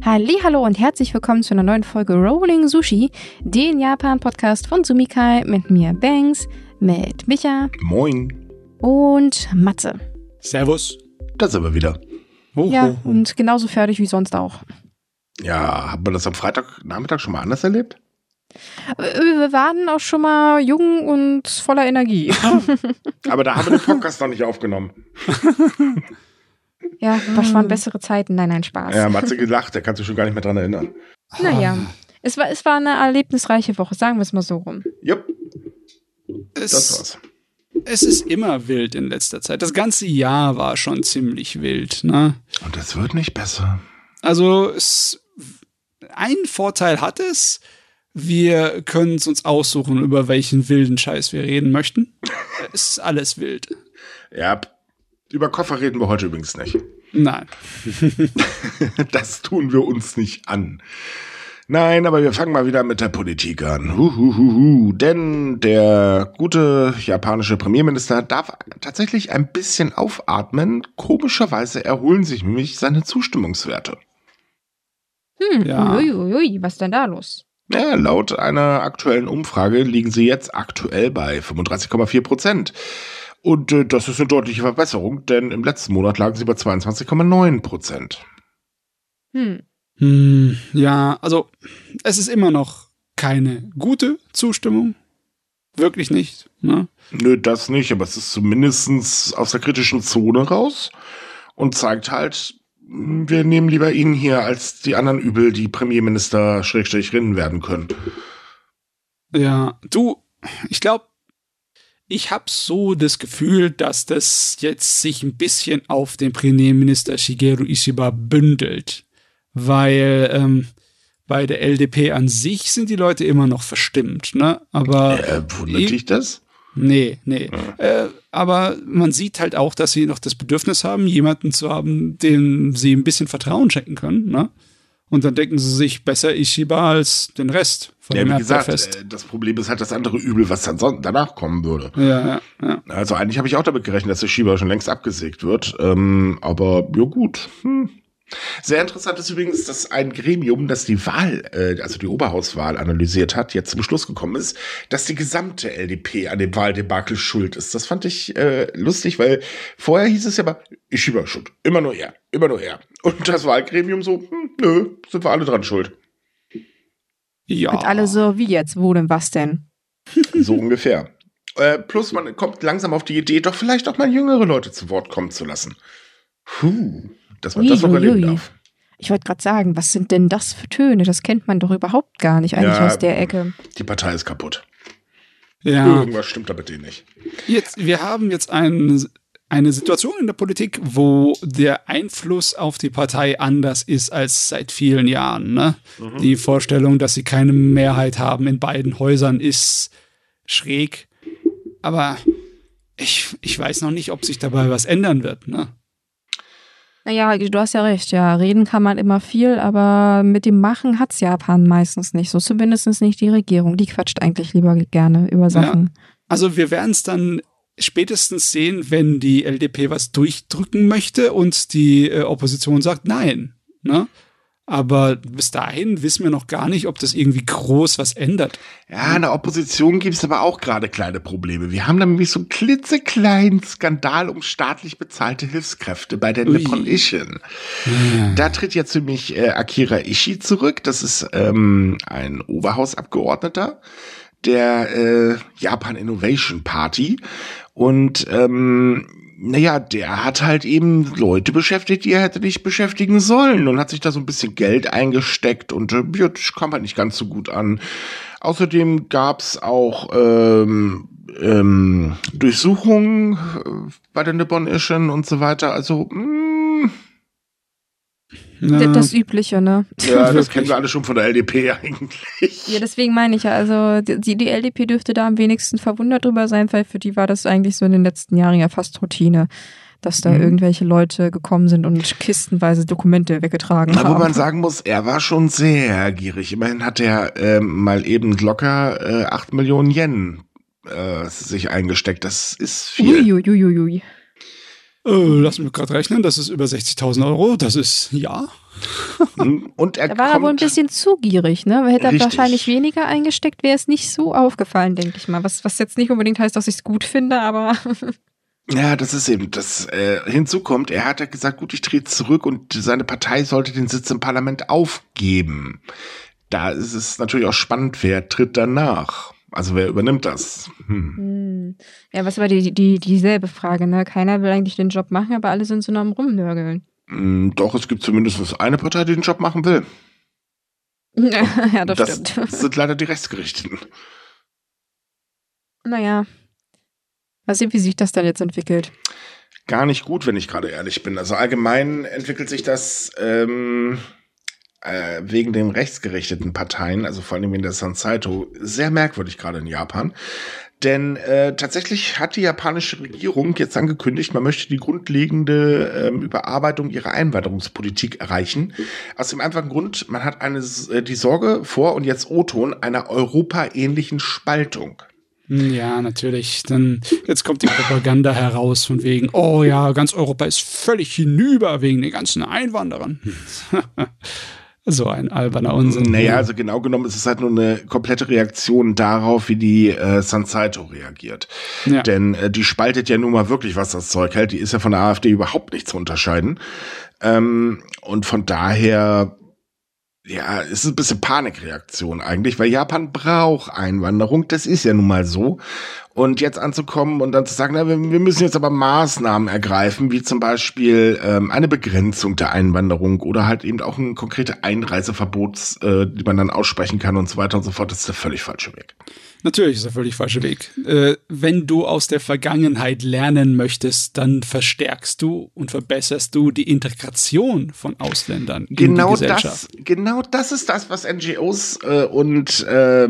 Hallihallo und herzlich willkommen zu einer neuen Folge Rolling Sushi, den Japan-Podcast von Sumikai mit mir Banks, mit Micha. Moin. Und Matze. Servus. Da sind wir wieder. Ja, und genauso fertig wie sonst auch. Ja, haben wir das am Freitagnachmittag schon mal anders erlebt? Wir waren auch schon mal jung und voller Energie. Aber da haben wir den Podcast noch nicht aufgenommen. Ja, das waren bessere Zeiten. Nein, Spaß. Ja, Matze gelacht, der kann sich schon gar nicht mehr dran erinnern. Naja, es war eine erlebnisreiche Woche, sagen wir es mal so rum. Jupp. Das war's. Es ist immer wild in letzter Zeit. Das ganze Jahr war schon ziemlich wild, ne? Und es wird nicht besser. Also, einen Vorteil hat es, wir können es uns aussuchen, über welchen wilden Scheiß wir reden möchten. Es ist alles wild. Ja, über Koffer reden wir heute übrigens nicht. Nein. Das tun wir uns nicht an. Nein, aber wir fangen mal wieder mit der Politik an. Denn der gute japanische Premierminister darf tatsächlich ein bisschen aufatmen. Komischerweise erholen sich nämlich seine Zustimmungswerte. Ja. Uiuiui, was ist denn da los? Ja, laut einer aktuellen Umfrage liegen sie jetzt aktuell bei 35,4%. Und das ist eine deutliche Verbesserung, denn im letzten Monat lagen sie bei 22,9%. Ja, also es ist immer noch keine gute Zustimmung. Wirklich nicht. Ne? Nö, das nicht, aber es ist zumindest aus der kritischen Zone raus und zeigt halt, wir nehmen lieber ihn hier als die anderen Übel, die Premierminister /Rinnen werden können. Ja, ich glaube, ich habe so das Gefühl, dass das jetzt sich ein bisschen auf den Premierminister Shigeru Ishiba bündelt. Weil bei der LDP an sich sind die Leute immer noch verstimmt, ne? Aber wundert dich das? Nee. Aber man sieht halt auch, dass sie noch das Bedürfnis haben, jemanden zu haben, dem sie ein bisschen Vertrauen schenken können, ne? Und dann denken sie sich, besser Ishiba als den Rest von dem Erdbeerfest. Das Problem ist halt das andere Übel, was dann danach kommen würde. Ja. Also eigentlich habe ich auch damit gerechnet, dass Ishiba schon längst abgesägt wird. Aber ja gut. Sehr interessant ist übrigens, dass ein Gremium, das die Wahl, also die Oberhauswahl analysiert hat, jetzt zum Schluss gekommen ist, dass die gesamte LDP an dem Wahldebakel schuld ist. Das fand ich lustig, weil vorher hieß es ja mal, Ishiba schuld. Immer nur er. Und das Wahlgremium so, nö, sind wir alle dran schuld. Ja. Und alle so, wie jetzt, wo denn, was denn? So ungefähr. Plus man kommt langsam auf die Idee, doch vielleicht auch mal jüngere Leute zu Wort kommen zu lassen. Dass man das noch erleben darf. Ich wollte gerade sagen, was sind denn das für Töne? Das kennt man doch überhaupt gar nicht eigentlich aus der Ecke. Die Partei ist kaputt. Ja. Irgendwas stimmt damit nicht. Wir haben jetzt eine Situation in der Politik, wo der Einfluss auf die Partei anders ist als seit vielen Jahren. Ne? Die Vorstellung, dass sie keine Mehrheit haben in beiden Häusern, ist schräg. Aber ich weiß noch nicht, ob sich dabei was ändern wird. Ne? Naja, du hast ja recht. Ja, reden kann man immer viel, aber mit dem Machen hat's Japan meistens nicht. So zumindest nicht die Regierung. Die quatscht eigentlich lieber gerne über Sachen. Ja. Also wir werden es dann spätestens sehen, wenn die LDP was durchdrücken möchte und die Opposition sagt nein. Ne? Aber bis dahin wissen wir noch gar nicht, ob das irgendwie groß was ändert. Ja, in der Opposition gibt es aber auch gerade kleine Probleme. Wir haben nämlich so einen klitzekleinen Skandal um staatlich bezahlte Hilfskräfte bei der Nippon Ishin. Da tritt jetzt nämlich Akira Ishii zurück. Das ist ein Oberhausabgeordneter der Japan Innovation Party. Und der hat halt eben Leute beschäftigt, die er hätte nicht beschäftigen sollen und hat sich da so ein bisschen Geld eingesteckt und das kam halt nicht ganz so gut an. Außerdem gab's auch Durchsuchungen bei der Nippon Ishin und so weiter. Also das Übliche, ne? Ja, das kennen wir alle schon von der LDP eigentlich. Ja, deswegen meine ich ja, also die LDP dürfte da am wenigsten verwundert drüber sein, weil für die war das eigentlich so in den letzten Jahren ja fast Routine, dass da irgendwelche Leute gekommen sind und kistenweise Dokumente weggetragen haben. Aber man sagen muss, er war schon sehr gierig. Immerhin hat er mal eben locker 8 Millionen Yen sich eingesteckt. Das ist viel. Uiuiuiui. Lass mich gerade rechnen, das ist über 60.000 Euro. Das ist, ja. Und da war er wohl ein bisschen zu gierig, ne? Weil hätte er wahrscheinlich weniger eingesteckt, wäre es nicht so aufgefallen, denke ich mal. Was jetzt nicht unbedingt heißt, dass ich es gut finde, aber... Ja, das ist eben, das hinzu kommt, er hat ja gesagt, gut, ich trete zurück und seine Partei sollte den Sitz im Parlament aufgeben. Da ist es natürlich auch spannend, wer tritt danach? Also wer übernimmt das? Ja, was war dieselbe Frage, ne? Keiner will eigentlich den Job machen, aber alle sind so noch am Rumnörgeln. Doch, es gibt zumindest eine Partei, die den Job machen will. Ja, das stimmt. Das sind leider die Rechtsgerichteten. Naja, mal sehen, wie sich das dann jetzt entwickelt. Gar nicht gut, wenn ich gerade ehrlich bin. Also allgemein entwickelt sich das wegen den rechtsgerichteten Parteien, also vor allem in der Sansaito, sehr merkwürdig gerade in Japan. Denn tatsächlich hat die japanische Regierung jetzt angekündigt, man möchte die grundlegende Überarbeitung ihrer Einwanderungspolitik erreichen. Aus dem einfachen Grund, man hat die Sorge vor, und jetzt O-Ton, einer europaähnlichen Spaltung. Ja, natürlich. Dann jetzt kommt die Propaganda heraus von wegen, oh ja, ganz Europa ist völlig hinüber wegen den ganzen Einwanderern. So ein alberner Unsinn. Naja, also genau genommen ist es halt nur eine komplette Reaktion darauf, wie die Sansaito reagiert. Ja. Denn die spaltet ja nun mal wirklich, was das Zeug hält. Die ist ja von der AfD überhaupt nicht zu unterscheiden. Und von daher, ja, ist es ein bisschen Panikreaktion eigentlich, weil Japan braucht Einwanderung. Das ist ja nun mal so. Und jetzt anzukommen und dann zu sagen, na, wir müssen jetzt aber Maßnahmen ergreifen, wie zum Beispiel eine Begrenzung der Einwanderung oder halt eben auch ein konkretes Einreiseverbot, die man dann aussprechen kann und so weiter und so fort. Das ist der völlig falsche Weg. Natürlich ist der völlig falsche Weg. Wenn du aus der Vergangenheit lernen möchtest, dann verstärkst du und verbesserst du die Integration von Ausländern in die Gesellschaft. Genau das ist das, was NGOs und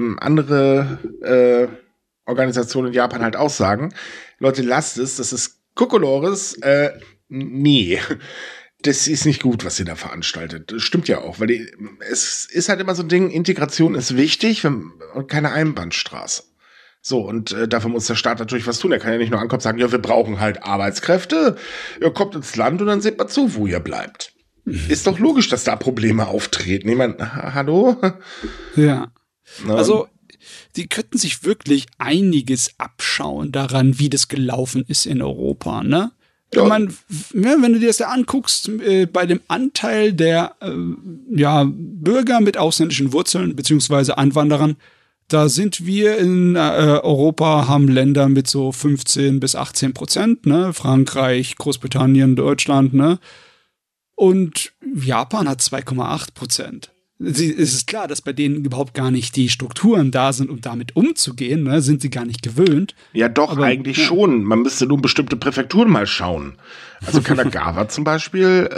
andere Organisationen in Japan halt auch sagen. Leute, lasst es, das ist Kokolores. Nee, das ist nicht gut, was ihr da veranstaltet. Das stimmt ja auch, weil es ist halt immer so ein Ding, Integration ist wichtig und keine Einbahnstraße. So, und dafür muss der Staat natürlich was tun. Er kann ja nicht nur ankommen und sagen, ja, wir brauchen halt Arbeitskräfte. Ihr kommt ins Land und dann seht mal zu, wo ihr bleibt. Ist doch logisch, dass da Probleme auftreten. Ich meine, hallo? Ja. Also, die könnten sich wirklich einiges abschauen daran, wie das gelaufen ist in Europa, ne? Ja. Wenn du dir das da anguckst, bei dem Anteil der Bürger mit ausländischen Wurzeln beziehungsweise Einwanderern, da sind wir in Europa, haben Länder mit so 15-18%, ne? Frankreich, Großbritannien, Deutschland, ne? Und Japan hat 2,8%. Es ist klar, dass bei denen überhaupt gar nicht die Strukturen da sind, um damit umzugehen, ne? Sind sie gar nicht gewöhnt. Ja doch, aber eigentlich schon. Man müsste nur bestimmte Präfekturen mal schauen. Also Kanagawa zum Beispiel,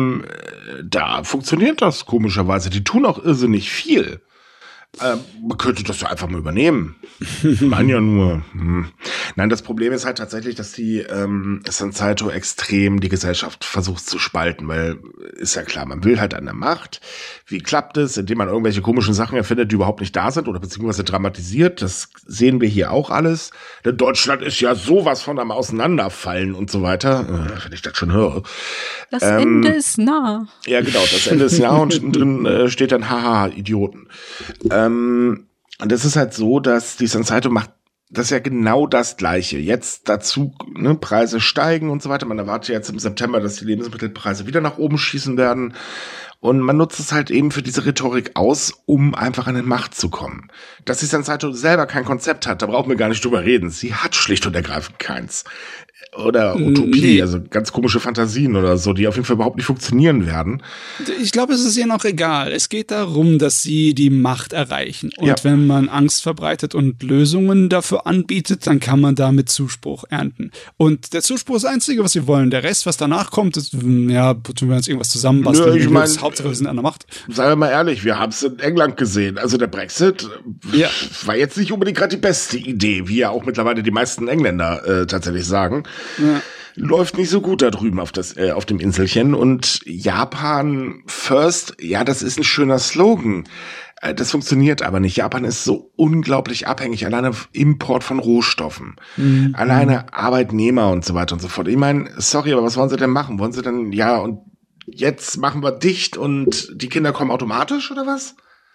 da funktioniert das komischerweise. Die tun auch irrsinnig viel. Man könnte das ja einfach mal übernehmen. Ich meine ja nur. Nein, das Problem ist halt tatsächlich, dass die Sansaito extrem die Gesellschaft versucht zu spalten, weil ist ja klar, man will halt an der Macht. Wie klappt es, indem man irgendwelche komischen Sachen erfindet, die überhaupt nicht da sind oder beziehungsweise dramatisiert? Das sehen wir hier auch alles. Denn Deutschland ist ja sowas von am Auseinanderfallen und so weiter. Wenn ich das schon höre. Das Ende ist nah. Ja, genau, das Ende ist nah und hinten drin steht dann, haha, Idioten. Und das ist halt so, dass die Sansaito macht das ist ja genau das Gleiche. Jetzt dazu, ne, Preise steigen und so weiter. Man erwartet jetzt im September, dass die Lebensmittelpreise wieder nach oben schießen werden. Und man nutzt es halt eben für diese Rhetorik aus, um einfach an die Macht zu kommen. Dass die Sansaito selber kein Konzept hat, da brauchen wir gar nicht drüber reden. Sie hat schlicht und ergreifend keins. Oder Utopie, also ganz komische Fantasien oder so, die auf jeden Fall überhaupt nicht funktionieren werden. Ich glaube, es ist ihr noch egal. Es geht darum, dass sie die Macht erreichen. Und wenn man Angst verbreitet und Lösungen dafür anbietet, dann kann man damit Zuspruch ernten. Und der Zuspruch ist das Einzige, was sie wollen. Der Rest, was danach kommt, ist, ja, tun wir uns irgendwas zusammenbasteln. Ich meine, Hauptsache, wir sind an der Macht. Seien wir mal ehrlich, wir haben es in England gesehen. Also der Brexit war jetzt nicht unbedingt gerade die beste Idee, wie ja auch mittlerweile die meisten Engländer tatsächlich sagen. Ja. Läuft nicht so gut da drüben auf dem Inselchen. Und Japan first, ja, das ist ein schöner Slogan. Das funktioniert aber nicht. Japan ist so unglaublich abhängig, alleine Import von Rohstoffen, alleine Arbeitnehmer und so weiter und so fort. Ich meine, sorry, aber was wollen sie denn machen? Wollen sie denn, ja, und jetzt machen wir dicht und die Kinder kommen automatisch oder was?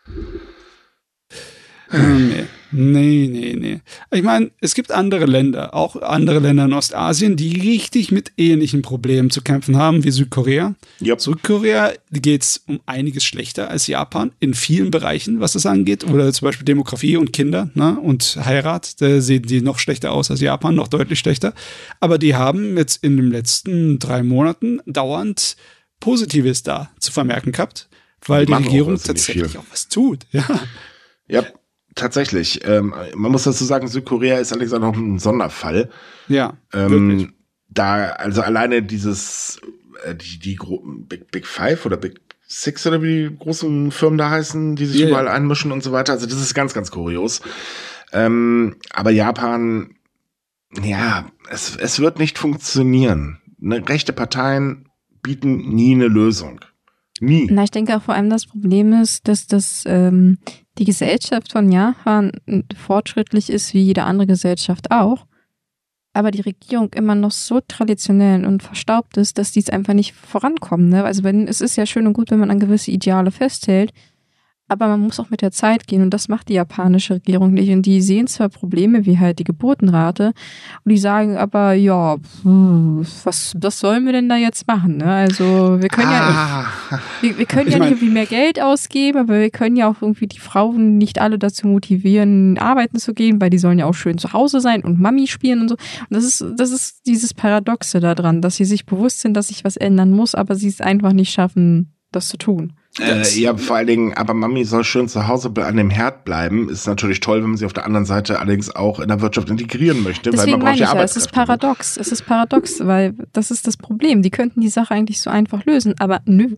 Nee. Ich meine, es gibt andere Länder, auch andere Länder in Ostasien, die richtig mit ähnlichen Problemen zu kämpfen haben, wie Südkorea. Yep. Südkorea geht's um einiges schlechter als Japan in vielen Bereichen, was das angeht. Oder zum Beispiel Demografie und Kinder, ne? Und Heirat, da sehen die noch schlechter aus als Japan, noch deutlich schlechter. Aber die haben jetzt in den letzten 3 Monaten dauernd Positives da zu vermerken gehabt, weil die Regierung tatsächlich auch was tut. Ja. Tatsächlich. Man muss dazu sagen, Südkorea ist allerdings auch noch ein Sonderfall. Ja, wirklich. Da, also alleine dieses, die Big Five oder Big Six oder wie die großen Firmen da heißen, die sich überall einmischen und so weiter. Also das ist ganz, ganz kurios. Aber Japan, ja, es wird nicht funktionieren. Rechte Parteien bieten nie eine Lösung. Nie. Na, ich denke auch vor allem das Problem ist, dass die Gesellschaft von Japan fortschrittlich ist, wie jede andere Gesellschaft auch, aber die Regierung immer noch so traditionell und verstaubt ist, dass die es einfach nicht vorankommen. Ne? Also es ist ja schön und gut, wenn man an gewisse Ideale festhält, aber man muss auch mit der Zeit gehen und das macht die japanische Regierung nicht. Und die sehen zwar Probleme wie halt die Geburtenrate und die sagen aber, ja, was sollen wir denn da jetzt machen? Ne? Also wir können wir können ja nicht irgendwie mehr Geld ausgeben, aber wir können ja auch irgendwie die Frauen nicht alle dazu motivieren, arbeiten zu gehen, weil die sollen ja auch schön zu Hause sein und Mami spielen und so. Und das ist dieses Paradoxe daran, dass sie sich bewusst sind, dass sich was ändern muss, aber sie es einfach nicht schaffen, das zu tun. Ja, vor allen Dingen, aber Mami soll schön zu Hause an dem Herd bleiben. Ist natürlich toll, wenn man sie auf der anderen Seite allerdings auch in der Wirtschaft integrieren möchte, deswegen weil man braucht ja Arbeitskräfte. Es ist paradox, weil das ist das Problem. Die könnten die Sache eigentlich so einfach lösen, aber nö.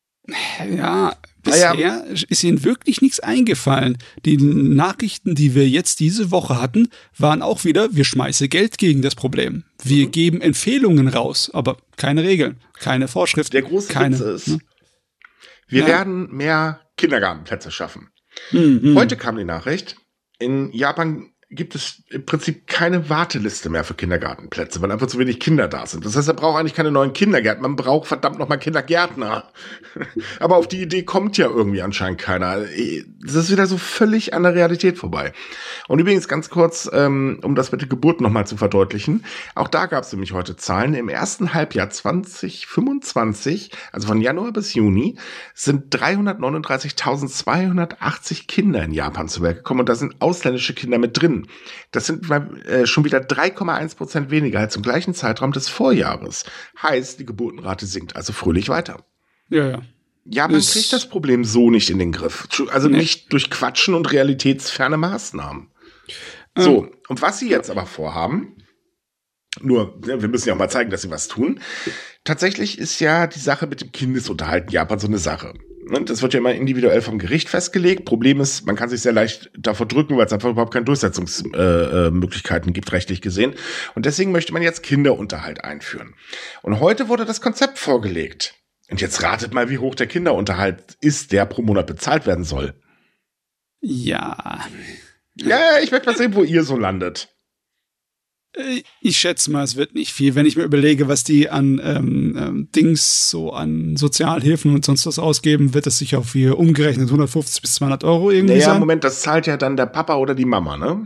Ja, bisher ist ihnen wirklich nichts eingefallen. Die Nachrichten, die wir jetzt diese Woche hatten, waren auch wieder, wir schmeißen Geld gegen das Problem. Wir geben Empfehlungen raus, aber keine Regeln, keine Vorschriften. Der große Witz ist, wir werden mehr Kindergartenplätze schaffen. Heute kam die Nachricht, in Japan gibt es im Prinzip keine Warteliste mehr für Kindergartenplätze, weil einfach zu wenig Kinder da sind. Das heißt, er braucht eigentlich keine neuen Kindergärten, man braucht verdammt nochmal Kindergärtner. Aber auf die Idee kommt ja irgendwie anscheinend keiner. Das ist wieder so völlig an der Realität vorbei. Und übrigens ganz kurz, um das mit der Geburt nochmal zu verdeutlichen, auch da gab es nämlich heute Zahlen. Im ersten Halbjahr 2025, also von Januar bis Juni, sind 339.280 Kinder in Japan zu Werk gekommen und da sind ausländische Kinder mit drin. Das sind schon wieder 3,1% weniger als im gleichen Zeitraum des Vorjahres. Heißt, die Geburtenrate sinkt also fröhlich weiter. Ja. Japan kriegt das Problem so nicht in den Griff. Also nicht durch Quatschen und realitätsferne Maßnahmen. So, und was sie jetzt aber vorhaben, nur, wir müssen ja auch mal zeigen, dass sie was tun. Tatsächlich ist ja die Sache mit dem Kindesunterhalt in Japan so eine Sache. Das wird ja immer individuell vom Gericht festgelegt. Problem ist, man kann sich sehr leicht davor drücken, weil es einfach überhaupt keine Durchsetzungsmöglichkeiten gibt, rechtlich gesehen. Und deswegen möchte man jetzt Kinderunterhalt einführen. Und heute wurde das Konzept vorgelegt. Und jetzt ratet mal, wie hoch der Kinderunterhalt ist, der pro Monat bezahlt werden soll. Ja, ich möchte mal sehen, wo ihr so landet. Ich schätze mal, es wird nicht viel. Wenn ich mir überlege, was die an so an Sozialhilfen und sonst was ausgeben, wird das sicher auf hier umgerechnet 150 bis 200 Euro irgendwie sein. Moment, das zahlt ja dann der Papa oder die Mama, ne?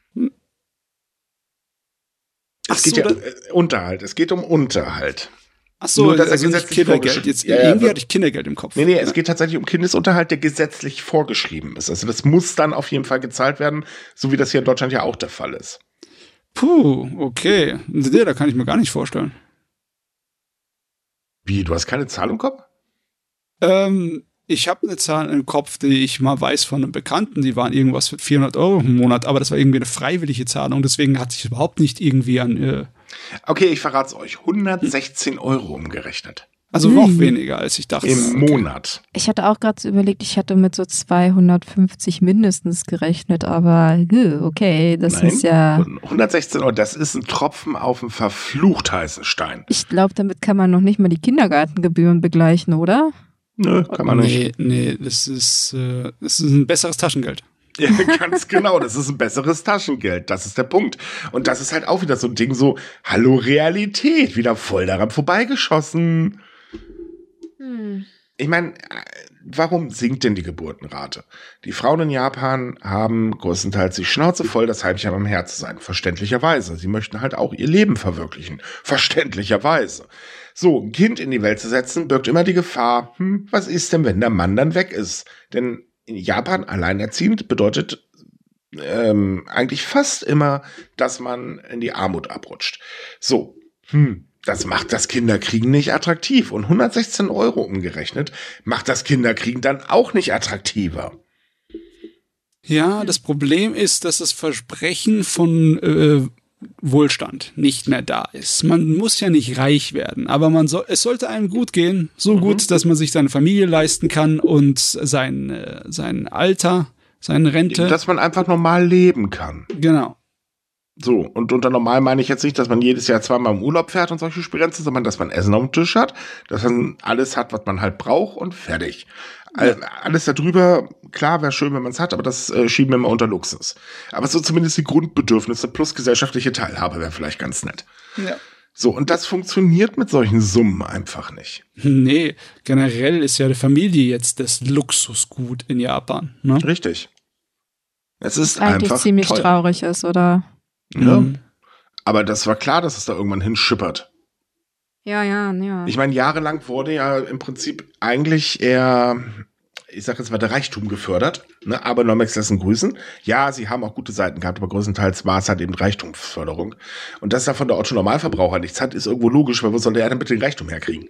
Es geht Unterhalt. Es geht um Unterhalt. Ach so, nur, dass also nicht Kindergeld. Jetzt irgendwie hatte ich Kindergeld im Kopf. Nee, es geht tatsächlich um Kindesunterhalt, der gesetzlich vorgeschrieben ist. Also das muss dann auf jeden Fall gezahlt werden, so wie das hier in Deutschland ja auch der Fall ist. Puh, okay. Da kann ich mir gar nicht vorstellen. Wie, du hast keine Zahl im Kopf? Ich habe eine Zahl im Kopf, die ich mal weiß von einem Bekannten, die waren irgendwas für 400 Euro im Monat, aber das war irgendwie eine freiwillige Zahlung, deswegen hatte ich überhaupt nicht irgendwie an... Okay, ich verrate es euch. 116 Euro umgerechnet. Also noch weniger, als ich dachte. Im Monat. Ich hatte auch gerade so überlegt, ich hatte mit so 250 mindestens gerechnet, aber okay, das ist ja... 116 Euro, das ist ein Tropfen auf einen verflucht heißen Stein. Ich glaube, damit kann man noch nicht mal die Kindergartengebühren begleichen, oder? Nö, kann man nicht. Nee, das ist ein besseres Taschengeld. Ja, ganz genau, das ist ein besseres Taschengeld, das ist der Punkt. Und das ist halt auch wieder so ein Ding so, hallo Realität, wieder voll daran vorbeigeschossen. Ich meine, warum sinkt denn die Geburtenrate? Die Frauen in Japan haben größtenteils die Schnauze voll, das Heimchen am Herz zu sein. Verständlicherweise. Sie möchten halt auch ihr Leben verwirklichen. Verständlicherweise. So, ein Kind in die Welt zu setzen, birgt immer die Gefahr, was ist denn, wenn der Mann dann weg ist? Denn in Japan alleinerziehend bedeutet eigentlich fast immer, dass man in die Armut abrutscht. So, das macht das Kinderkriegen nicht attraktiv. Und 116 € umgerechnet macht das Kinderkriegen dann auch nicht attraktiver. Ja, das Problem ist, dass das Versprechen von Wohlstand nicht mehr da ist. Man muss ja nicht reich werden, aber es sollte einem gut gehen. So gut, dass man sich seine Familie leisten kann und sein Alter, seine Rente. Dass man einfach normal leben kann. Genau. So, und unter normal meine ich jetzt nicht, dass man jedes Jahr zweimal im Urlaub fährt und solche Spirenzen, sondern dass man Essen auf dem Tisch hat, dass man alles hat, was man halt braucht und fertig. Ja. Alles darüber, klar, wäre schön, wenn man es hat, aber das schieben wir immer unter Luxus. Aber so zumindest die Grundbedürfnisse plus gesellschaftliche Teilhabe wäre vielleicht ganz nett. Ja. So, und das funktioniert mit solchen Summen einfach nicht. Nee, generell ist ja die Familie jetzt das Luxusgut in Japan. Ne? Richtig. Es ist eigentlich einfach ziemlich teuer. traurig ist, oder? Ja. Aber das war klar, dass es da irgendwann hinschippert. Ja. Ich meine, jahrelang wurde ja im Prinzip eigentlich eher, ich sag jetzt mal, der Reichtum gefördert. Ne? Aber Nomex lassen grüßen. Ja, sie haben auch gute Seiten gehabt, aber größtenteils war es halt eben Reichtumsförderung. Und dass da von der Otto-Normalverbraucher nichts hat, ist irgendwo logisch, weil wo soll der denn bitte den Reichtum herkriegen?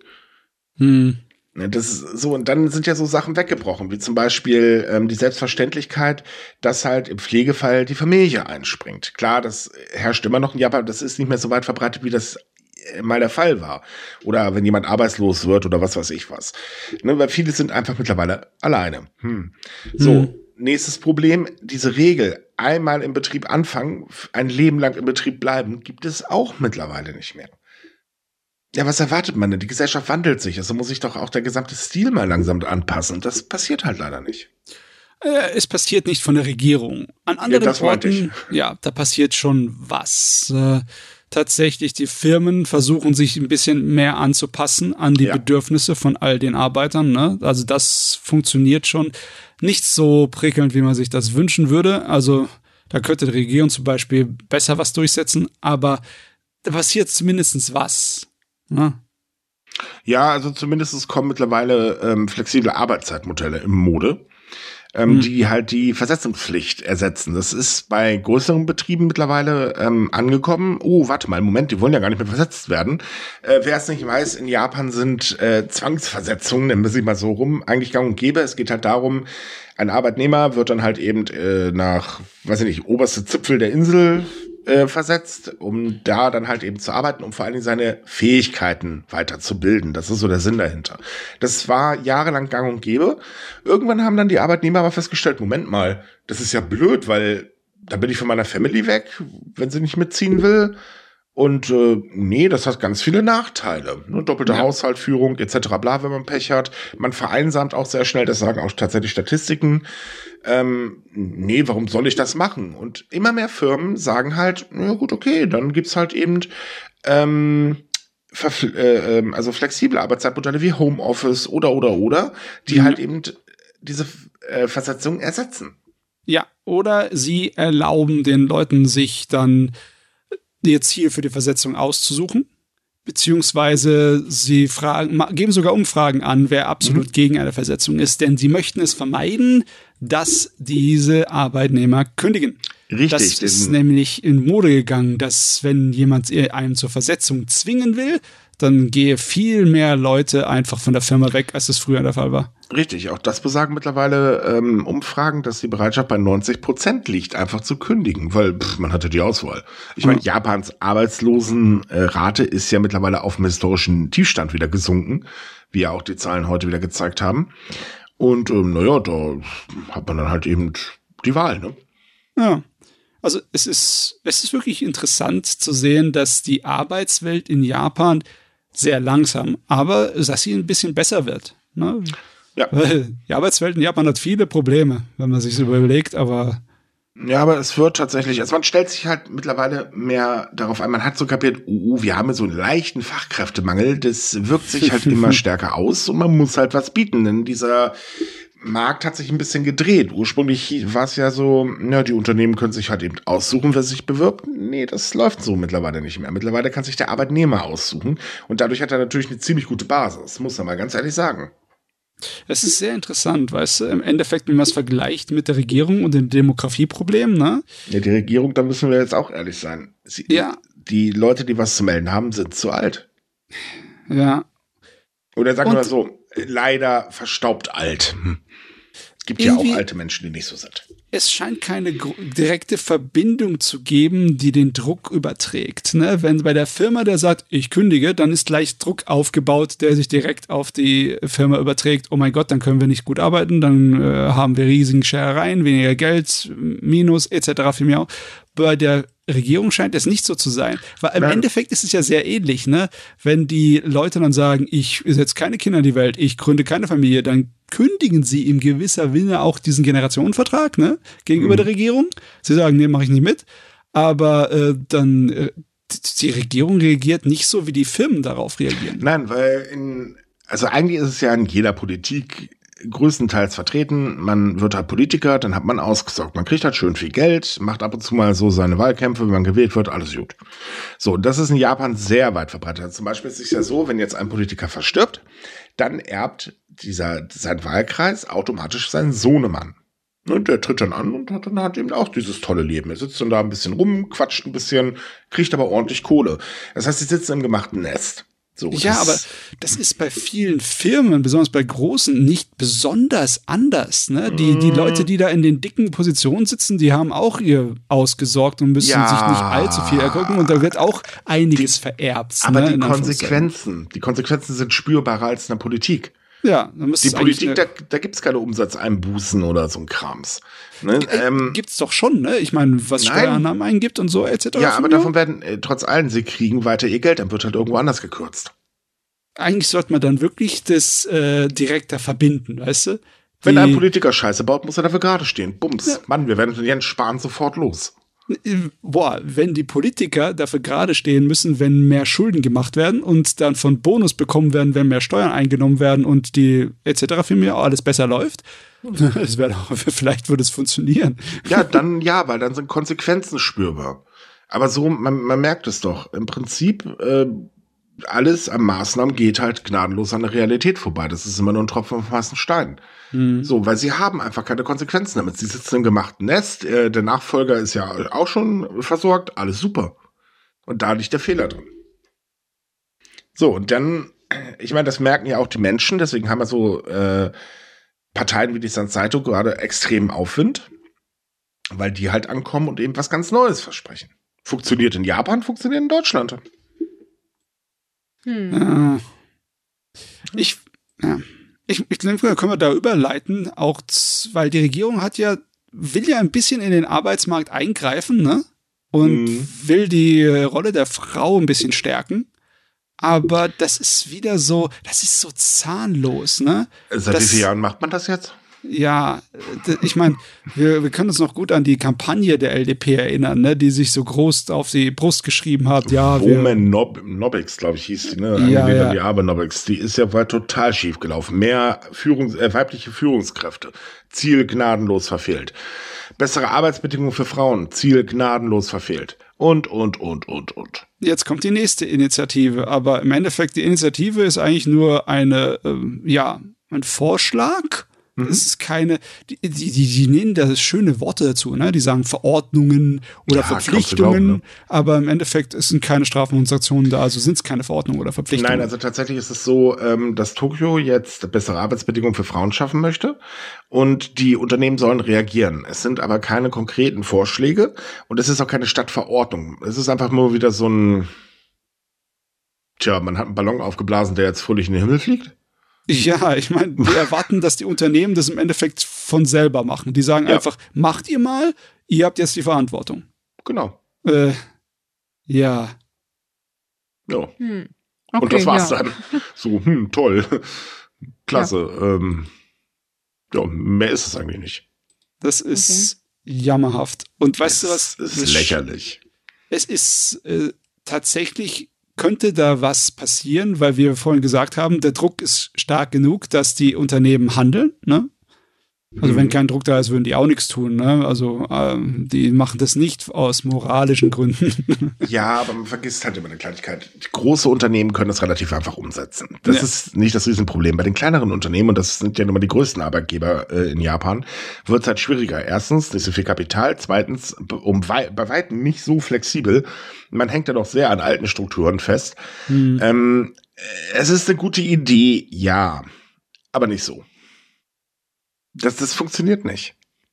Das ist so, und dann sind ja so Sachen weggebrochen, wie zum Beispiel die Selbstverständlichkeit, dass halt im Pflegefall die Familie einspringt. Klar, das herrscht immer noch in Japan, das ist nicht mehr so weit verbreitet, wie das mal der Fall war. Oder wenn jemand arbeitslos wird oder was weiß ich was. Ne, weil viele sind einfach mittlerweile alleine. So, nächstes Problem, diese Regel, einmal im Betrieb anfangen, ein Leben lang im Betrieb bleiben, gibt es auch mittlerweile nicht mehr. Ja, was erwartet man denn? Die Gesellschaft wandelt sich, also muss sich doch auch der gesamte Stil mal langsam anpassen. Das passiert halt leider nicht. Es passiert nicht von der Regierung. An anderen Orten, da passiert schon was. Tatsächlich, die Firmen versuchen sich ein bisschen mehr anzupassen an die Bedürfnisse von all den Arbeitern. Ne? Also das funktioniert schon nicht so prickelnd, wie man sich das wünschen würde. Also da könnte die Regierung zum Beispiel besser was durchsetzen, aber da passiert zumindest was. Ne? Ja, also zumindest kommen mittlerweile flexible Arbeitszeitmodelle im Mode, die halt die Versetzungspflicht ersetzen. Das ist bei größeren Betrieben mittlerweile angekommen. Oh, warte mal, Moment, die wollen ja gar nicht mehr versetzt werden. Wer es nicht weiß, in Japan sind Zwangsversetzungen, nennen wir sie mal so rum, eigentlich gang und gäbe. Es geht halt darum, ein Arbeitnehmer wird dann halt eben nach, weiß ich nicht, oberste Zipfel der Insel versetzt, um da dann halt eben zu arbeiten, um vor allen Dingen seine Fähigkeiten weiterzubilden. Das ist so der Sinn dahinter. Das war jahrelang gang und gäbe. Irgendwann haben dann die Arbeitnehmer aber festgestellt, Moment mal, das ist ja blöd, weil da bin ich von meiner Family weg, wenn sie nicht mitziehen will. Und nee, das hat ganz viele Nachteile. Ne? Doppelte Haushaltsführung etc. bla, wenn man Pech hat. Man vereinsamt auch sehr schnell, das sagen auch tatsächlich Statistiken. Nee, warum soll ich das machen? Und immer mehr Firmen sagen halt, ja gut, okay, dann gibt's halt eben also flexible Arbeitszeitmodelle wie Homeoffice oder, die halt eben diese Versetzung ersetzen. Ja, oder sie erlauben den Leuten, sich dann ihr Ziel für die Versetzung auszusuchen, beziehungsweise sie geben sogar Umfragen an, wer absolut gegen eine Versetzung ist, denn sie möchten es vermeiden, dass diese Arbeitnehmer kündigen. Richtig. Das ist nämlich in Mode gegangen, dass wenn jemand einen zur Versetzung zwingen will, dann gehe viel mehr Leute einfach von der Firma weg, als es früher der Fall war. Richtig, auch das besagen mittlerweile Umfragen, dass die Bereitschaft bei 90% liegt, einfach zu kündigen, weil man hatte die Auswahl. Ich meine, Japans Arbeitslosenrate ist ja mittlerweile auf dem historischen Tiefstand wieder gesunken, wie ja auch die Zahlen heute wieder gezeigt haben. Und da hat man dann halt eben die Wahl, ne? Ja, also es ist wirklich interessant zu sehen, dass die Arbeitswelt in Japan sehr langsam, aber dass sie ein bisschen besser wird. Ne? Ja. Weil die Arbeitswelt in Japan hat viele Probleme, wenn man sich so überlegt, aber Ja, aber es wird tatsächlich, also man stellt sich halt mittlerweile mehr darauf ein, man hat so kapiert, wir haben so einen leichten Fachkräftemangel, das wirkt sich halt immer stärker aus und man muss halt was bieten, denn dieser Markt hat sich ein bisschen gedreht. Ursprünglich war es ja so, die Unternehmen können sich halt eben aussuchen, wer sich bewirbt. Nee, das läuft so mittlerweile nicht mehr. Mittlerweile kann sich der Arbeitnehmer aussuchen und dadurch hat er natürlich eine ziemlich gute Basis, muss man mal ganz ehrlich sagen. es ist sehr interessant, weißt du, im Endeffekt, wenn man es vergleicht mit der Regierung und dem Demografieproblem, ne? Ja, die Regierung, da müssen wir jetzt auch ehrlich sein. Die Leute, die was zu melden haben, sind zu alt. Ja. Oder sagen wir mal so, leider verstaubt alt. Es gibt ja auch alte Menschen, die nicht so sind. Es scheint keine direkte Verbindung zu geben, die den Druck überträgt. Ne? Wenn bei der Firma der sagt, ich kündige, dann ist gleich Druck aufgebaut, der sich direkt auf die Firma überträgt. Oh mein Gott, dann können wir nicht gut arbeiten, dann haben wir riesigen Scherereien, weniger Geld, Minus etc. für mich auch. Bei der Regierung scheint es nicht so zu sein. Weil im Endeffekt ist es ja sehr ähnlich, ne? Wenn die Leute dann sagen, ich setze keine Kinder in die Welt, ich gründe keine Familie, dann kündigen sie in gewisser Sinne auch diesen Generationenvertrag, ne? Gegenüber der Regierung. Sie sagen, nee, mache ich nicht mit. Aber die Regierung reagiert nicht so, wie die Firmen darauf reagieren. Nein, weil also eigentlich ist es ja in jeder Politik größtenteils vertreten. Man wird halt Politiker, dann hat man ausgesorgt. Man kriegt halt schön viel Geld, macht ab und zu mal so seine Wahlkämpfe, wenn man gewählt wird, alles gut. So, das ist in Japan sehr weit verbreitet. Zum Beispiel ist es ja so, wenn jetzt ein Politiker verstirbt, dann erbt sein Wahlkreis automatisch seinen Sohnemann. Und der tritt dann an und hat dann halt eben auch dieses tolle Leben. Er sitzt dann da ein bisschen rum, quatscht ein bisschen, kriegt aber ordentlich Kohle. Das heißt, sie sitzen im gemachten Nest. So, ja, aber das ist bei vielen Firmen, besonders bei großen, nicht besonders anders. Ne? Die Leute, die da in den dicken Positionen sitzen, die haben auch ihr ausgesorgt und müssen sich nicht allzu viel ergucken. Und da wird auch einiges vererbt. Aber die Konsequenzen sind spürbarer als in der Politik. Ja, die Politik, da gibt's keine Umsatzeinbußen oder so ein Krams. Ne? Gibt's doch schon, ne? Ich meine, was Steuereinnahmen eingibt und so, etc. Ja, aber davon werden, trotz allem, sie kriegen weiter ihr Geld, dann wird halt irgendwo anders gekürzt. Eigentlich sollte man dann wirklich das direkter verbinden, weißt du? Wenn ein Politiker Scheiße baut, muss er dafür gerade stehen. Bums. Ja. Mann, wir werden den Jens Spahn sofort los. Boah, wenn die Politiker dafür gerade stehen müssen, wenn mehr Schulden gemacht werden und dann von Bonus bekommen werden, wenn mehr Steuern eingenommen werden und die etc. für mich auch alles besser läuft, das wäre doch, vielleicht würde es funktionieren. Ja, weil dann sind Konsequenzen spürbar. Aber so, man merkt es doch. Im Prinzip, alles an Maßnahmen geht halt gnadenlos an der Realität vorbei. Das ist immer nur ein Tropfen auf heißen Stein. So, weil sie haben einfach keine Konsequenzen damit. Sie sitzen im gemachten Nest, der Nachfolger ist ja auch schon versorgt, alles super. Und da liegt der Fehler drin. So, und dann, ich meine, das merken ja auch die Menschen, deswegen haben wir so Parteien wie die Sansaito gerade extremen Aufwind, weil die halt ankommen und eben was ganz Neues versprechen. Funktioniert in Japan, funktioniert in Deutschland. Ich denke, können wir da überleiten, auch weil die Regierung will ja ein bisschen in den Arbeitsmarkt eingreifen, ne? Und will die Rolle der Frau ein bisschen stärken. Aber das ist wieder so, das ist so zahnlos, ne? Seit wie vielen Jahren macht man das jetzt? Ja, ich meine, wir können uns noch gut an die Kampagne der LDP erinnern, ne, die sich so groß auf die Brust geschrieben hat. Ja, Woman Nobics, glaube ich, hieß die, ne? Ja. Die Abenomics, die ist ja total schief gelaufen. Mehr weibliche Führungskräfte, Ziel gnadenlos verfehlt. Bessere Arbeitsbedingungen für Frauen, Ziel gnadenlos verfehlt. Und. Jetzt kommt die nächste Initiative, aber im Endeffekt, die Initiative ist eigentlich nur ein Vorschlag. Es ist keine, die nehmen da schöne Worte dazu, ne? Die sagen Verordnungen oder Verpflichtungen, glauben, ne? Aber im Endeffekt sind keine Strafen und Sanktionen da, also sind es keine Verordnungen oder Verpflichtungen. Nein, also tatsächlich ist es so, dass Tokio jetzt bessere Arbeitsbedingungen für Frauen schaffen möchte und die Unternehmen sollen reagieren. Es sind aber keine konkreten Vorschläge und es ist auch keine Stadtverordnung. Es ist einfach nur wieder so man hat einen Ballon aufgeblasen, der jetzt fröhlich in den Himmel fliegt. Ja, ich meine, wir erwarten, dass die Unternehmen das im Endeffekt von selber machen. Die sagen einfach, macht ihr mal, ihr habt jetzt die Verantwortung. Genau. Ja. Ja. Okay, und das war's dann. So, toll. Klasse. Ja, mehr ist es eigentlich nicht. Das ist jammerhaft. Und weißt du was? Das ist lächerlich. Es ist tatsächlich, könnte da was passieren, weil wir vorhin gesagt haben, der Druck ist stark genug, dass die Unternehmen handeln, ne? Also wenn kein Druck da ist, würden die auch nichts tun, ne? Also die machen das nicht aus moralischen Gründen. Ja, aber man vergisst halt immer eine Kleinigkeit. Große Unternehmen können das relativ einfach umsetzen. Das ist nicht das Riesenproblem. Bei den kleineren Unternehmen, und das sind ja nun mal die größten Arbeitgeber in Japan, wird es halt schwieriger. Erstens, nicht so viel Kapital. Zweitens, bei weitem nicht so flexibel. Man hängt ja doch sehr an alten Strukturen fest. Es ist eine gute Idee, ja, aber nicht so. Das funktioniert nicht.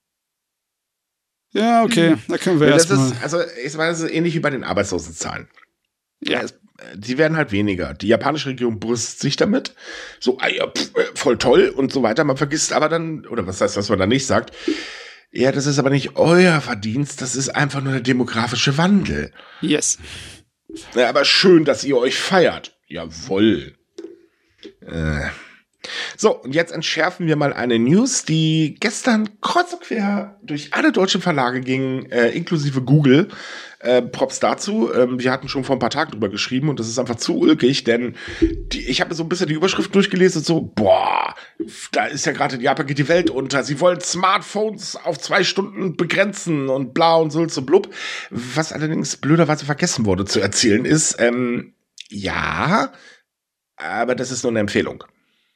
Ja, okay, da können wir erstmal. Also, ich meine, das ist ähnlich wie bei den Arbeitslosenzahlen. Ja. Die werden halt weniger. Die japanische Regierung brüstet sich damit. So, voll toll und so weiter. Man vergisst aber dann, oder was heißt, was man dann nicht sagt, ja, das ist aber nicht euer Verdienst, das ist einfach nur der demografische Wandel. Yes. Ja, aber schön, dass ihr euch feiert. Jawohl. So, und jetzt entschärfen wir mal eine News, die gestern kreuz und quer durch alle deutschen Verlage ging, inklusive Google. Props dazu. Wir hatten schon vor ein paar Tagen drüber geschrieben und das ist einfach zu ulkig, denn ich habe so ein bisschen die Überschrift durchgelesen und so, boah, da ist ja gerade in Japan geht die Welt unter. Sie wollen Smartphones auf 2 Stunden begrenzen und bla und so blub. Was allerdings blöderweise vergessen wurde zu erzählen ist, ja, aber das ist nur eine Empfehlung.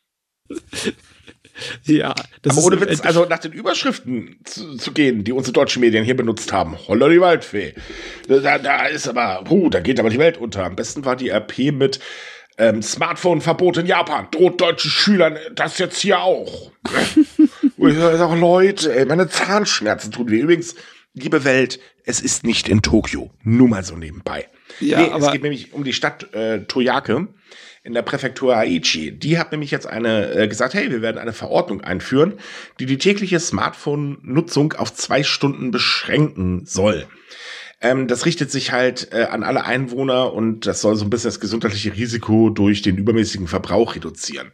Ja, das aber ohne Witz, also nach den Überschriften zu gehen, die unsere deutschen Medien hier benutzt haben, holla die Waldfee. Da ist aber, da geht aber die Welt unter. Am besten war die RP mit Smartphone-Verbot in Japan. Droht deutschen Schülern das jetzt hier auch. Und ich sage, Leute, ey, meine Zahnschmerzen tun weh. Übrigens, liebe Welt, es ist nicht in Tokio. Nur mal so nebenbei. Ja, aber es geht nämlich um die Stadt Toyake in der Präfektur Aichi. Die hat nämlich jetzt gesagt, hey, wir werden eine Verordnung einführen, die die tägliche Smartphone-Nutzung auf 2 Stunden beschränken soll. Das richtet sich halt an alle Einwohner und das soll so ein bisschen das gesundheitliche Risiko durch den übermäßigen Verbrauch reduzieren.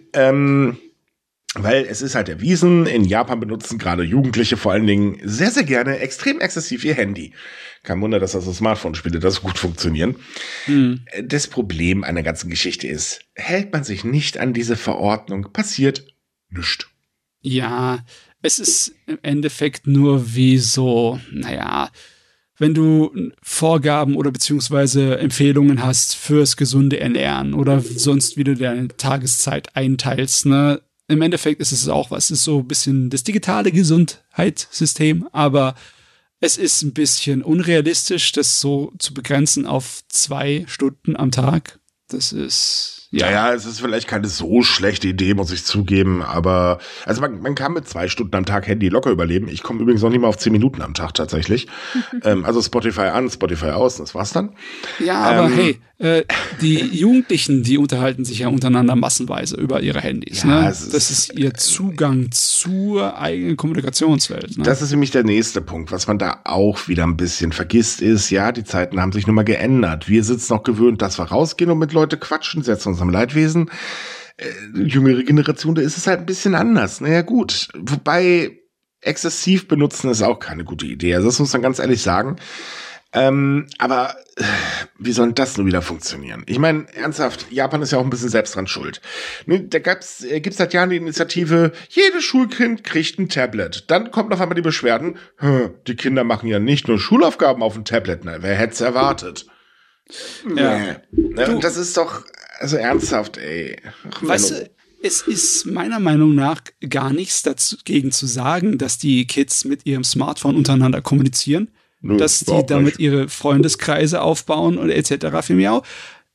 Weil es ist halt erwiesen, in Japan benutzen gerade Jugendliche vor allen Dingen sehr, sehr gerne extrem exzessiv ihr Handy. Kein Wunder, dass das so Smartphone-Spiele das gut funktionieren. Das Problem an der ganzen Geschichte ist, hält man sich nicht an diese Verordnung, passiert nichts. Ja, es ist im Endeffekt nur wie so, wenn du Vorgaben oder beziehungsweise Empfehlungen hast fürs gesunde Ernähren oder sonst wie du deine Tageszeit einteilst, ne? Im Endeffekt ist es auch was, es ist so ein bisschen das digitale Gesundheitssystem, aber es ist ein bisschen unrealistisch, das so zu begrenzen auf 2 Stunden am Tag. Das ist, ja, es ist vielleicht keine so schlechte Idee, muss ich zugeben, aber also man kann mit 2 Stunden am Tag Handy locker überleben. Ich komme übrigens noch nicht mal auf 10 Minuten am Tag tatsächlich. Also Spotify an, Spotify aus, das war's dann. Ja, aber hey, die Jugendlichen, die unterhalten sich ja untereinander massenweise über ihre Handys. Ja, ne? Das ist ihr Zugang zur eigenen Kommunikationswelt. Ne? Das ist nämlich der nächste Punkt. Was man da auch wieder ein bisschen vergisst ist, ja, die Zeiten haben sich nun mal geändert. Wir sind noch gewöhnt, dass wir rausgehen und mit Leute quatschen, setzen uns am Leidwesen. Jüngere Generation, da ist es halt ein bisschen anders. Naja, gut. Wobei exzessiv benutzen ist auch keine gute Idee. Also das muss man ganz ehrlich sagen. Aber wie soll das nun wieder funktionieren? Ich meine, ernsthaft, Japan ist ja auch ein bisschen selbst dran schuld. Da gibt's seit Jahren die Initiative, jedes Schulkind kriegt ein Tablet. Dann kommt auf einmal die Beschwerden, die Kinder machen ja nicht nur Schulaufgaben auf dem Tablet. Na, wer hätte es erwartet? Ja. Und das ist doch, also ernsthaft, ey. Weißt du, es ist meiner Meinung nach gar nichts dagegen zu sagen, dass die Kids mit ihrem Smartphone untereinander kommunizieren. Dass die damit ihre Freundeskreise aufbauen und etc. für mich auch.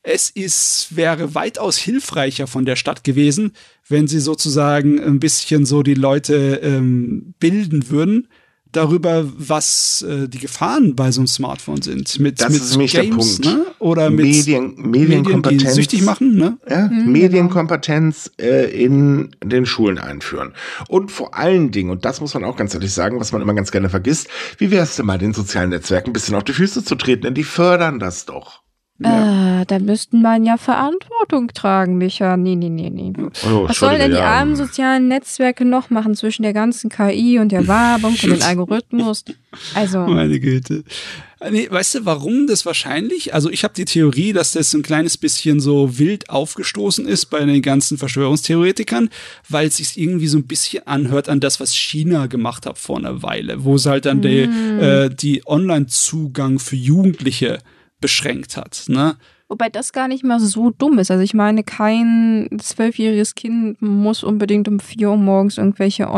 Wäre weitaus hilfreicher von der Stadt gewesen, wenn sie sozusagen ein bisschen so die Leute bilden würden darüber, was die Gefahren bei so einem Smartphone sind. Mit ist nämlich der Punkt. Ne? Oder mit Medienkompetenz, die süchtig machen. Ne? Ja, Medienkompetenz in den Schulen einführen. Und vor allen Dingen, und das muss man auch ganz ehrlich sagen, was man immer ganz gerne vergisst, wie wäre es denn mal, den sozialen Netzwerken ein bisschen auf die Füße zu treten, denn die fördern das doch. Ja. da müssten man ja Verantwortung tragen, Micha. Nee. Oh, was sollen denn die armen sozialen Netzwerke noch machen zwischen der ganzen KI und der Werbung und dem Algorithmus? Also. Meine Güte. Nee, weißt du, warum das wahrscheinlich? Also ich habe die Theorie, dass das ein kleines bisschen so wild aufgestoßen ist bei den ganzen Verschwörungstheoretikern, weil es sich irgendwie so ein bisschen anhört an das, was China gemacht hat vor einer Weile, wo es halt dann die Online-Zugang für Jugendliche beschränkt hat, ne? Wobei das gar nicht mal so dumm ist. Also ich meine, kein 12-jähriges Kind muss unbedingt um 4 Uhr morgens irgendwelche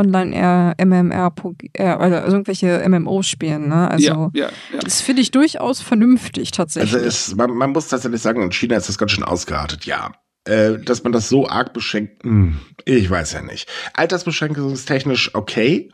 also irgendwelche MMOs spielen. Ne? Also ja. das finde ich durchaus vernünftig tatsächlich. Also man muss tatsächlich sagen, in China ist das ganz schön ausgeartet, ja. Dass man das so arg beschränkt, ich weiß ja nicht. Altersbeschränkung ist technisch okay.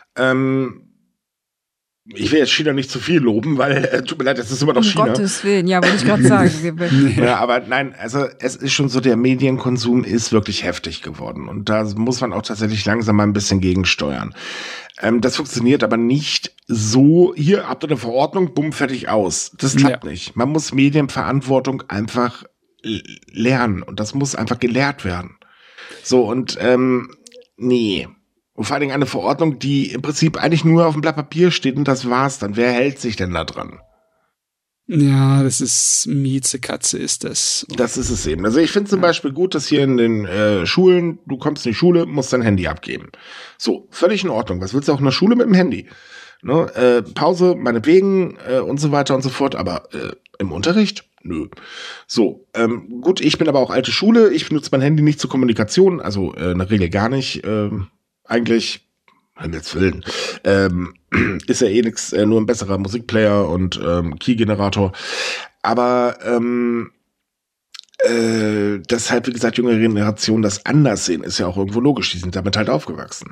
Ich will jetzt China nicht zu viel loben, weil, tut mir leid, es ist immer noch China. Um Gottes Willen, ja, wollte ich gerade sagen. Ja, aber nein, also es ist schon so, der Medienkonsum ist wirklich heftig geworden. Und da muss man auch tatsächlich langsam mal ein bisschen gegensteuern. Das funktioniert aber nicht so, hier habt ihr eine Verordnung, bumm, fertig aus. Das klappt nicht. Man muss Medienverantwortung einfach lernen. Und das muss einfach gelehrt werden. So, und nee. Und vor allen Dingen eine Verordnung, die im Prinzip eigentlich nur auf dem Blatt Papier steht und das war's dann. Wer hält sich denn da dran? Ja, das ist Miezekatze, ist das. Das ist es eben. Also ich finde zum Beispiel gut, dass hier in den Schulen, du kommst in die Schule, musst dein Handy abgeben. So, völlig in Ordnung. Was willst du auch in der Schule mit dem Handy? Ne? Pause, meinetwegen und so weiter und so fort. Aber im Unterricht? Nö. So, gut, ich bin aber auch alte Schule. Ich benutze mein Handy nicht zur Kommunikation, also in der Regel gar nicht. Eigentlich, Himmels Willen, ist ja eh nix, nur ein besserer Musikplayer und Key-Generator. Aber dass halt, wie gesagt, jüngere Generationen das anders sehen, ist ja auch irgendwo logisch. Die sind damit halt aufgewachsen.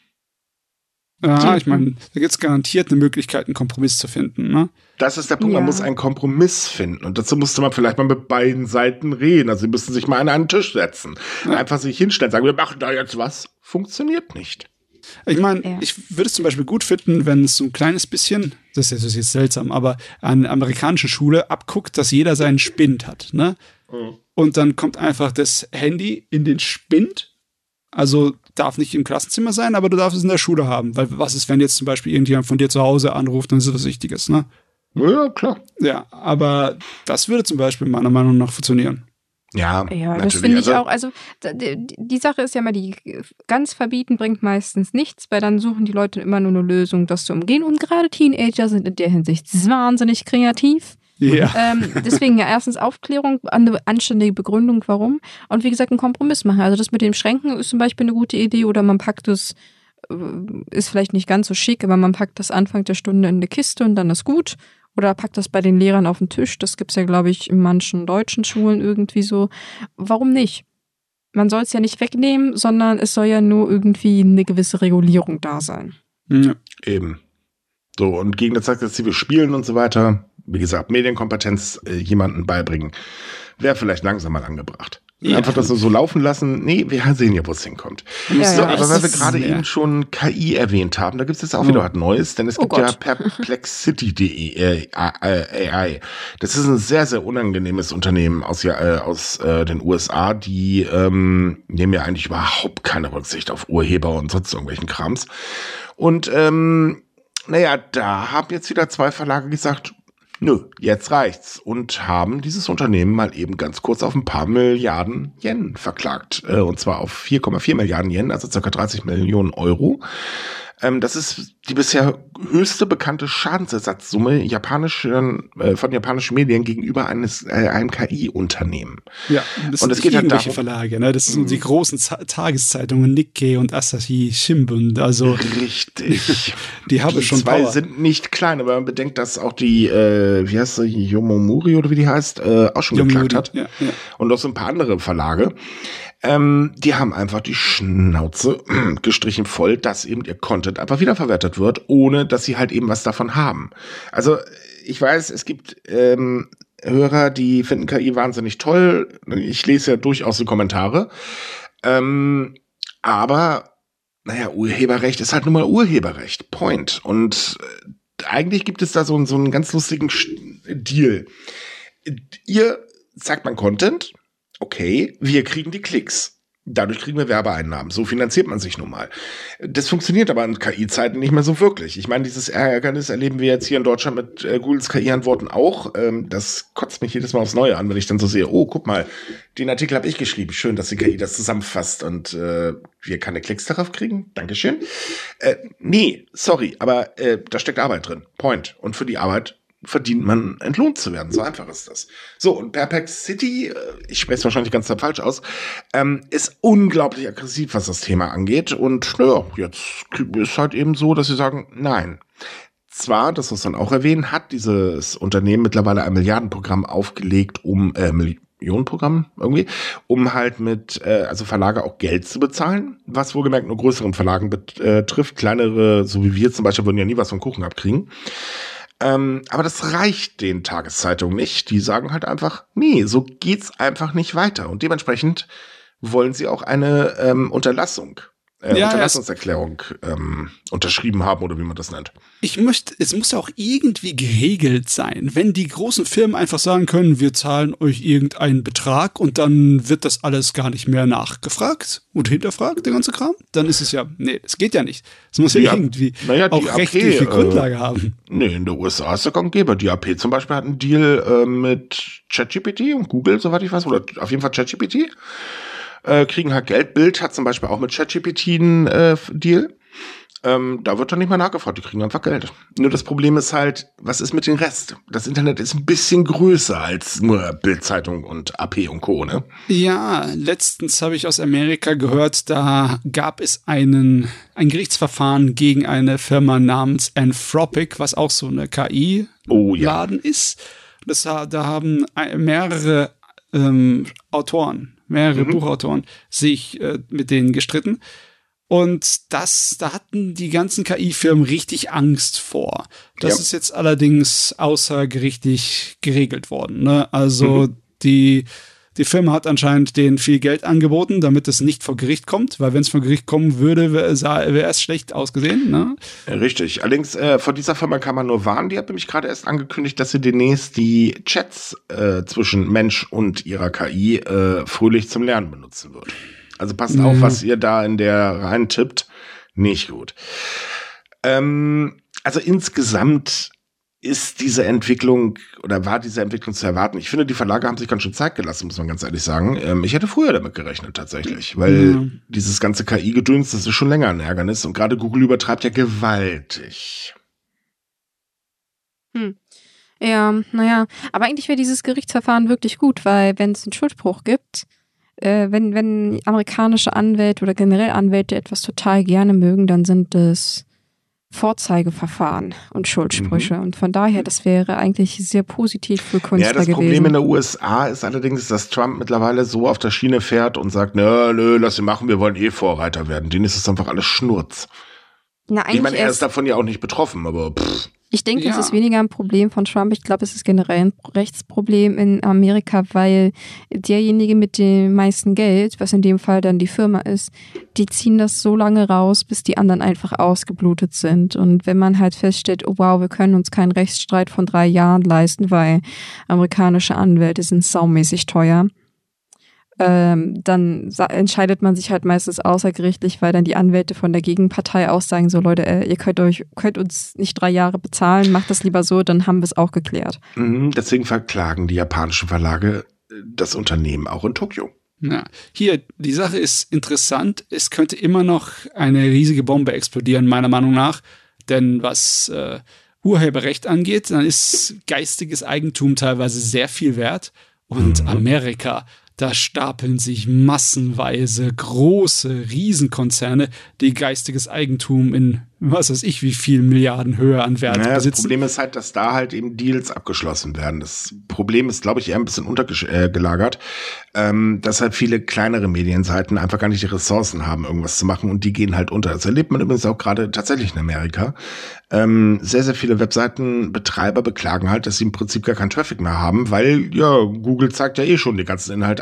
Ja, ich meine, da gibt es garantiert eine Möglichkeit, einen Kompromiss zu finden, ne? Das ist der Punkt, man muss einen Kompromiss finden. Und dazu musste man vielleicht mal mit beiden Seiten reden. Also sie müssten sich mal an einen Tisch setzen. Ja. Einfach sich hinstellen, sagen, wir machen da jetzt was. Funktioniert nicht. Ich meine, ich würde es zum Beispiel gut finden, wenn es so ein kleines bisschen, das ist jetzt seltsam, aber an der amerikanischen Schule abguckt, dass jeder seinen Spind hat, ne? Und dann kommt einfach das Handy in den Spind. Also darf nicht im Klassenzimmer sein, aber du darfst es in der Schule haben. Weil was ist, wenn jetzt zum Beispiel irgendjemand von dir zu Hause anruft, dann ist das was Wichtiges, ne? Ja, klar. Ja, aber das würde zum Beispiel meiner Meinung nach funktionieren. Ja, das finde ich auch. Also die Sache ist ja mal, die ganz verbieten bringt meistens nichts, weil dann suchen die Leute immer nur eine Lösung, das zu umgehen. Und gerade Teenager sind in der Hinsicht wahnsinnig kreativ. Ja. Deswegen ja erstens Aufklärung, eine anständige Begründung, warum. Und wie gesagt, einen Kompromiss machen. Also das mit dem Schränken ist zum Beispiel eine gute Idee oder man packt es, ist vielleicht nicht ganz so schick, aber man packt das Anfang der Stunde in eine Kiste und dann ist gut. Oder packt das bei den Lehrern auf den Tisch. Das gibt's ja, glaube ich, in manchen deutschen Schulen irgendwie so. Warum nicht? Man soll es ja nicht wegnehmen, sondern es soll ja nur irgendwie eine gewisse Regulierung da sein. Ja. Eben. So, und gegen das sagt jetzt, wir spielen und so weiter. Wie gesagt, Medienkompetenz jemandem beibringen, wäre vielleicht langsam mal angebracht. Ja. Einfach das so laufen lassen. Nee, wir sehen ja, wo es hinkommt. So, aber weil wir gerade eben schon KI erwähnt haben, da gibt es jetzt auch wieder was Neues, denn es gibt ja Perplexity.de AI. Das ist ein sehr, sehr unangenehmes Unternehmen aus den USA, die nehmen ja eigentlich überhaupt keine Rücksicht auf Urheber und sonst irgendwelchen Krams. Und naja, da haben jetzt wieder 2 Verlage gesagt, nö, jetzt reicht's. Und haben dieses Unternehmen mal eben ganz kurz auf ein paar Milliarden Yen verklagt. Und zwar auf 4,4 Milliarden Yen, also ca. 30 Millionen Euro. Das ist die bisher höchste bekannte Schadensersatzsumme von japanischen Medien gegenüber einem KI-Unternehmen. Ja, das sind nicht irgendwelche Verlage, ne? Das sind die großen Tageszeitungen Nikkei und Asahi Shimbun. Also richtig. Die haben schon 2 Power. sind nicht klein, aber man bedenkt, dass auch die, wie heißt sie, Yomomuri oder wie die heißt, auch schon geklagt hat. Ja. Und auch so ein paar andere Verlage. Die haben einfach die Schnauze gestrichen voll, dass eben ihr Content einfach wiederverwertet wird, ohne dass sie halt eben was davon haben. Also ich weiß, es gibt Hörer, die finden KI wahnsinnig toll. Ich lese ja durchaus die Kommentare. Aber, naja, Urheberrecht ist halt nun mal Urheberrecht. Point. Und eigentlich gibt es da so einen ganz lustigen Deal. Ihr zeigt man Content, okay, wir kriegen die Klicks. Dadurch kriegen wir Werbeeinnahmen. So finanziert man sich nun mal. Das funktioniert aber in KI-Zeiten nicht mehr so wirklich. Ich meine, dieses Ärgernis erleben wir jetzt hier in Deutschland mit Googles KI-Antworten auch. Das kotzt mich jedes Mal aufs Neue an, wenn ich dann so sehe, oh, guck mal, den Artikel habe ich geschrieben. Schön, dass die KI das zusammenfasst und wir keine Klicks darauf kriegen. Dankeschön. Nee, sorry, aber da steckt Arbeit drin. Point. Und für die Arbeit verdient man, entlohnt zu werden. So einfach ist das. So, und Perplexity, ich spreche es wahrscheinlich ganz falsch aus, ist unglaublich aggressiv, was das Thema angeht. Und naja, jetzt ist halt eben so, dass sie sagen, nein. Zwar, das muss man auch erwähnen, hat dieses Unternehmen mittlerweile ein Milliardenprogramm aufgelegt, Millionenprogramm irgendwie, um halt mit, also Verlage auch Geld zu bezahlen, was wohlgemerkt nur größeren Verlagen betrifft. Kleinere, so wie wir zum Beispiel, würden ja nie was vom Kuchen abkriegen. Aber das reicht den Tageszeitungen nicht. Die sagen halt einfach, nee, so geht's einfach nicht weiter. Und dementsprechend wollen sie auch eine Unterlassungserklärung unterschrieben haben oder wie man das nennt. Es muss auch irgendwie geregelt sein. Wenn die großen Firmen einfach sagen können, wir zahlen euch irgendeinen Betrag und dann wird das alles gar nicht mehr nachgefragt und hinterfragt, der ganze Kram, dann ist es ja, nee, das geht ja nicht. Es muss ja irgendwie auch rechtliche Grundlage haben. Nee, in den USA ist der gang und gäbe. Die AP zum Beispiel hat einen Deal mit ChatGPT und Google, soweit ich weiß, oder auf jeden Fall ChatGPT. Kriegen halt Geld. Bild hat zum Beispiel auch mit ChatGPT einen Deal. Da wird dann nicht mehr nachgefragt, die kriegen einfach Geld. Nur das Problem ist halt, was ist mit dem Rest? Das Internet ist ein bisschen größer als nur Bild-Zeitung und AP und Co., ne? Ja, letztens habe ich aus Amerika gehört, da gab es ein Gerichtsverfahren gegen eine Firma namens Anthropic, was auch so eine KI-Laden ist. Da haben mehrere Buchautoren sich mit denen gestritten. Und da hatten die ganzen KI-Firmen richtig Angst vor. Das ist jetzt allerdings außergerichtlich geregelt worden. Ne? Also die Firma hat anscheinend denen viel Geld angeboten, damit es nicht vor Gericht kommt, weil wenn es vor Gericht kommen würde, wäre es schlecht ausgesehen. Ne? Richtig. Allerdings von dieser Firma kann man nur warnen. Die hat nämlich gerade erst angekündigt, dass sie demnächst die Chats zwischen Mensch und ihrer KI fröhlich zum Lernen benutzen wird. Also passt auf, was ihr da in der rein tippt. Nicht gut. Also insgesamt ist diese Entwicklung oder war diese Entwicklung zu erwarten. Ich finde, die Verlage haben sich ganz schön Zeit gelassen, muss man ganz ehrlich sagen. Ich hätte früher damit gerechnet tatsächlich, weil dieses ganze KI-Gedöns, das ist schon länger ein Ärgernis und gerade Google übertreibt ja gewaltig. Ja, naja, aber eigentlich wäre dieses Gerichtsverfahren wirklich gut, weil wenn es einen Schuldspruch gibt, wenn amerikanische Anwälte oder generell Anwälte etwas total gerne mögen, dann sind es Vorzeigeverfahren und Schuldsprüche. Und von daher, das wäre eigentlich sehr positiv für Künstler gewesen. Ja, das Problem in der USA ist allerdings, dass Trump mittlerweile so auf der Schiene fährt und sagt, nö, lass sie machen, wir wollen Vorreiter werden. Denen ist es einfach alles Schnurz. Ich meine, er ist davon ja auch nicht betroffen, aber Ich denke, es ist weniger ein Problem von Trump. Ich glaube, es ist generell ein Rechtsproblem in Amerika, weil derjenige mit dem meisten Geld, was in dem Fall dann die Firma ist, die ziehen das so lange raus, bis die anderen einfach ausgeblutet sind. Und wenn man halt feststellt, oh wow, wir können uns keinen Rechtsstreit von 3 Jahren leisten, weil amerikanische Anwälte sind saumäßig teuer, dann entscheidet man sich halt meistens außergerichtlich, weil dann die Anwälte von der Gegenpartei auch sagen, so Leute, ihr könnt uns nicht 3 Jahre bezahlen, macht das lieber so, dann haben wir es auch geklärt. Deswegen verklagen die japanischen Verlage das Unternehmen auch in Tokio. Ja, hier, die Sache ist interessant, es könnte immer noch eine riesige Bombe explodieren, meiner Meinung nach, denn was Urheberrecht angeht, dann ist geistiges Eigentum teilweise sehr viel wert und Amerika, da stapeln sich massenweise große Riesenkonzerne, die geistiges Eigentum in, was weiß ich, wie viel Milliarden höher an Wert besitzen. Das Problem ist halt, dass da halt eben Deals abgeschlossen werden. Das Problem ist, glaube ich, eher ein bisschen untergelagert, dass halt viele kleinere Medienseiten einfach gar nicht die Ressourcen haben, irgendwas zu machen und die gehen halt unter. Das erlebt man übrigens auch gerade tatsächlich in Amerika. Sehr, sehr viele Webseitenbetreiber beklagen halt, dass sie im Prinzip gar keinen Traffic mehr haben, weil ja, Google zeigt ja schon die ganzen Inhalte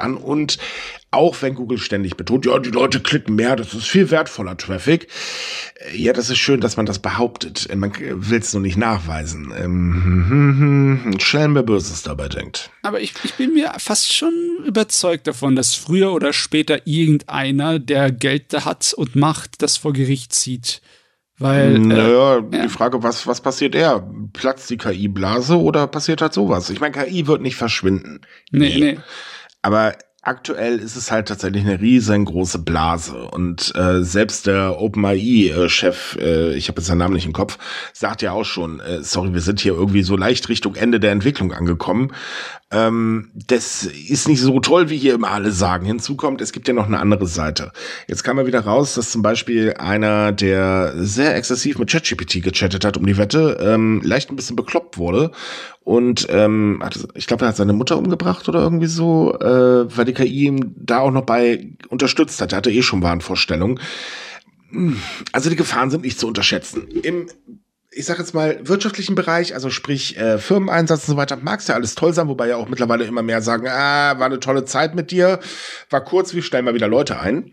an. Und auch wenn Google ständig betont, ja, die Leute klicken mehr, das ist viel wertvoller Traffic. Ja, das ist schön, dass man das behauptet. Man will es nur nicht nachweisen. Schelm, wer Böses dabei denkt. Aber ich bin mir fast schon überzeugt davon, dass früher oder später irgendeiner, der Geld da hat und Macht, das vor Gericht zieht. Weil, die Frage, was passiert eher? Platzt die KI-Blase oder passiert halt sowas? Ich meine, KI wird nicht verschwinden. Nee. Aber aktuell ist es halt tatsächlich eine riesengroße Blase. Und selbst der OpenAI-Chef, ich habe jetzt seinen Namen nicht im Kopf, sagt ja auch schon, sorry, wir sind hier irgendwie so leicht Richtung Ende der Entwicklung angekommen. Das ist nicht so toll, wie hier immer alle sagen. Hinzu kommt, es gibt ja noch eine andere Seite. Jetzt kam ja wieder raus, dass zum Beispiel einer, der sehr exzessiv mit ChatGPT gechattet hat um die Wette, leicht ein bisschen bekloppt wurde. Und ich glaube, er hat seine Mutter umgebracht oder irgendwie so, weil die KI ihm da auch noch bei unterstützt hat. Er hatte schon Wahnvorstellungen. Also die Gefahren sind nicht zu unterschätzen. Im, ich sag jetzt mal, wirtschaftlichen Bereich, also sprich Firmeneinsatz und so weiter, mag es ja alles toll sein, wobei ja auch mittlerweile immer mehr sagen, war eine tolle Zeit mit dir, war kurz, wir stellen mal wieder Leute ein.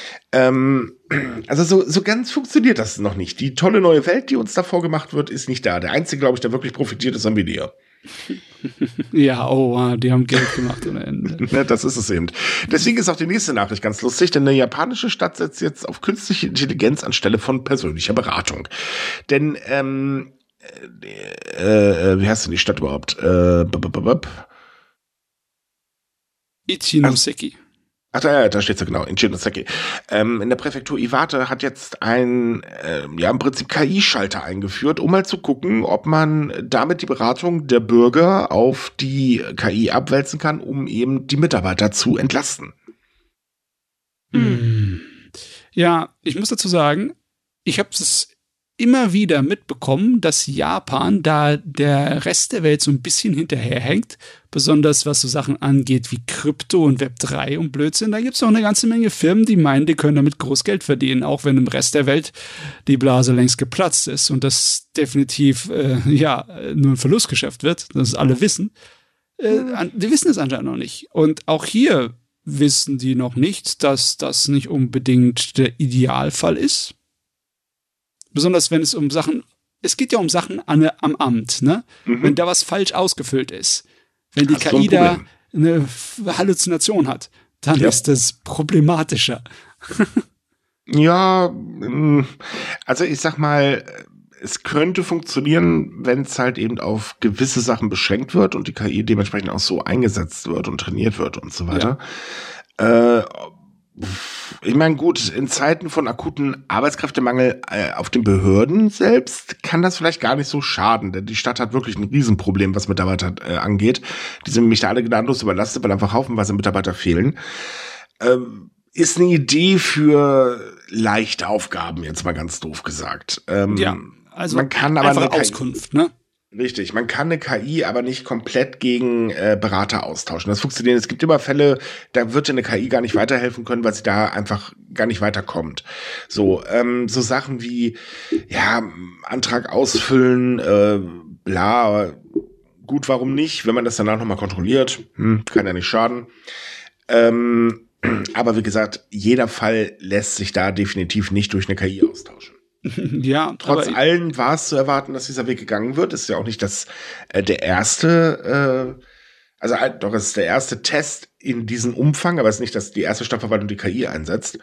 Also so ganz funktioniert das noch nicht. Die tolle neue Welt, die uns da vorgemacht wird, ist nicht da. Der Einzige, glaube ich, der wirklich profitiert, ist Nvidia. Ja, die haben Geld gemacht ohne Ende. Ne, das ist es eben. Deswegen ist auch die nächste Nachricht ganz lustig, denn eine japanische Stadt setzt jetzt auf künstliche Intelligenz anstelle von persönlicher Beratung. Denn, wie heißt denn die Stadt überhaupt? Ichinoseki. Ach ja, da steht es ja genau, in Ichinoseki. In der Präfektur Iwate hat jetzt im Prinzip KI-Schalter eingeführt, um mal zu gucken, ob man damit die Beratung der Bürger auf die KI abwälzen kann, um eben die Mitarbeiter zu entlasten. Ja, ich muss dazu sagen, ich habe es immer wieder mitbekommen, dass Japan da der Rest der Welt so ein bisschen hinterherhängt, besonders was so Sachen angeht wie Krypto und Web3 und Blödsinn. Da gibt es auch eine ganze Menge Firmen, die meinen, die können damit groß Geld verdienen, auch wenn im Rest der Welt die Blase längst geplatzt ist und das definitiv nur ein Verlustgeschäft wird, das alle wissen. Die wissen es anscheinend noch nicht. Und auch hier wissen die noch nicht, dass das nicht unbedingt der Idealfall ist. Besonders wenn es es geht ja um Sachen am Amt, ne? Wenn da was falsch ausgefüllt ist, wenn die KI da eine Halluzination hat, dann ist das problematischer. Ja, also ich sag mal, es könnte funktionieren, wenn es halt eben auf gewisse Sachen beschränkt wird und die KI dementsprechend auch so eingesetzt wird und trainiert wird und so weiter. Ja. Ich meine, gut, in Zeiten von akuten Arbeitskräftemangel auf den Behörden selbst kann das vielleicht gar nicht so schaden, denn die Stadt hat wirklich ein Riesenproblem, was Mitarbeiter angeht. Die sind nämlich da alle gnadenlos überlastet, weil einfach haufenweise Mitarbeiter fehlen. Ist eine Idee für leichte Aufgaben, jetzt mal ganz doof gesagt. Also man kann aber einfach Auskunft, ne? Richtig, man kann eine KI aber nicht komplett gegen Berater austauschen. Das funktioniert. Es gibt immer Fälle, da wird eine KI gar nicht weiterhelfen können, weil sie da einfach gar nicht weiterkommt. So Sachen wie Antrag ausfüllen, bla. Gut, warum nicht? Wenn man das danach nochmal kontrolliert, kann ja nicht schaden. Aber wie gesagt, jeder Fall lässt sich da definitiv nicht durch eine KI austauschen. Ja, trotz allem war es zu erwarten, dass dieser Weg gegangen wird. Ist ja auch nicht der erste, doch, es ist der erste Test in diesem Umfang, aber es ist nicht, dass die erste Stadtverwaltung die KI einsetzt.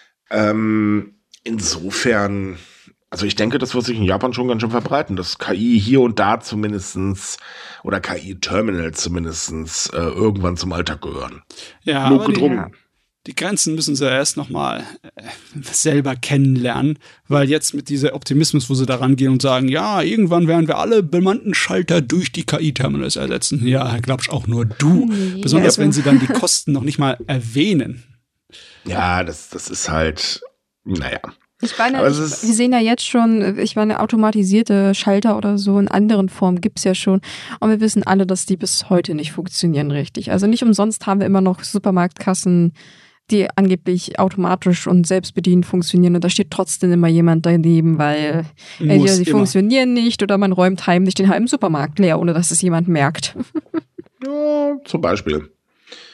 Insofern, also ich denke, das wird sich in Japan schon ganz schön verbreiten, dass KI hier und da zumindestens oder KI-Terminal zumindestens irgendwann zum Alltag gehören. Ja, aber die Grenzen müssen sie erst nochmal selber kennenlernen, weil jetzt mit dieser Optimismus, wo sie da rangehen und sagen, ja, irgendwann werden wir alle bemannten Schalter durch die KI-Terminals ersetzen. Ja, glaubst auch nur du. Besonders wenn sie dann die Kosten noch nicht mal erwähnen. Ja, das ist halt, naja. Ich meine, wir sehen ja jetzt schon, automatisierte Schalter oder so in anderen Formen gibt's ja schon. Und wir wissen alle, dass die bis heute nicht funktionieren richtig. Also nicht umsonst haben wir immer noch Supermarktkassen, die angeblich automatisch und selbstbedienend funktionieren. Und da steht trotzdem immer jemand daneben, weil sie funktionieren nicht oder man räumt heimlich den halben Supermarkt leer, ohne dass es jemand merkt. Ja, zum Beispiel.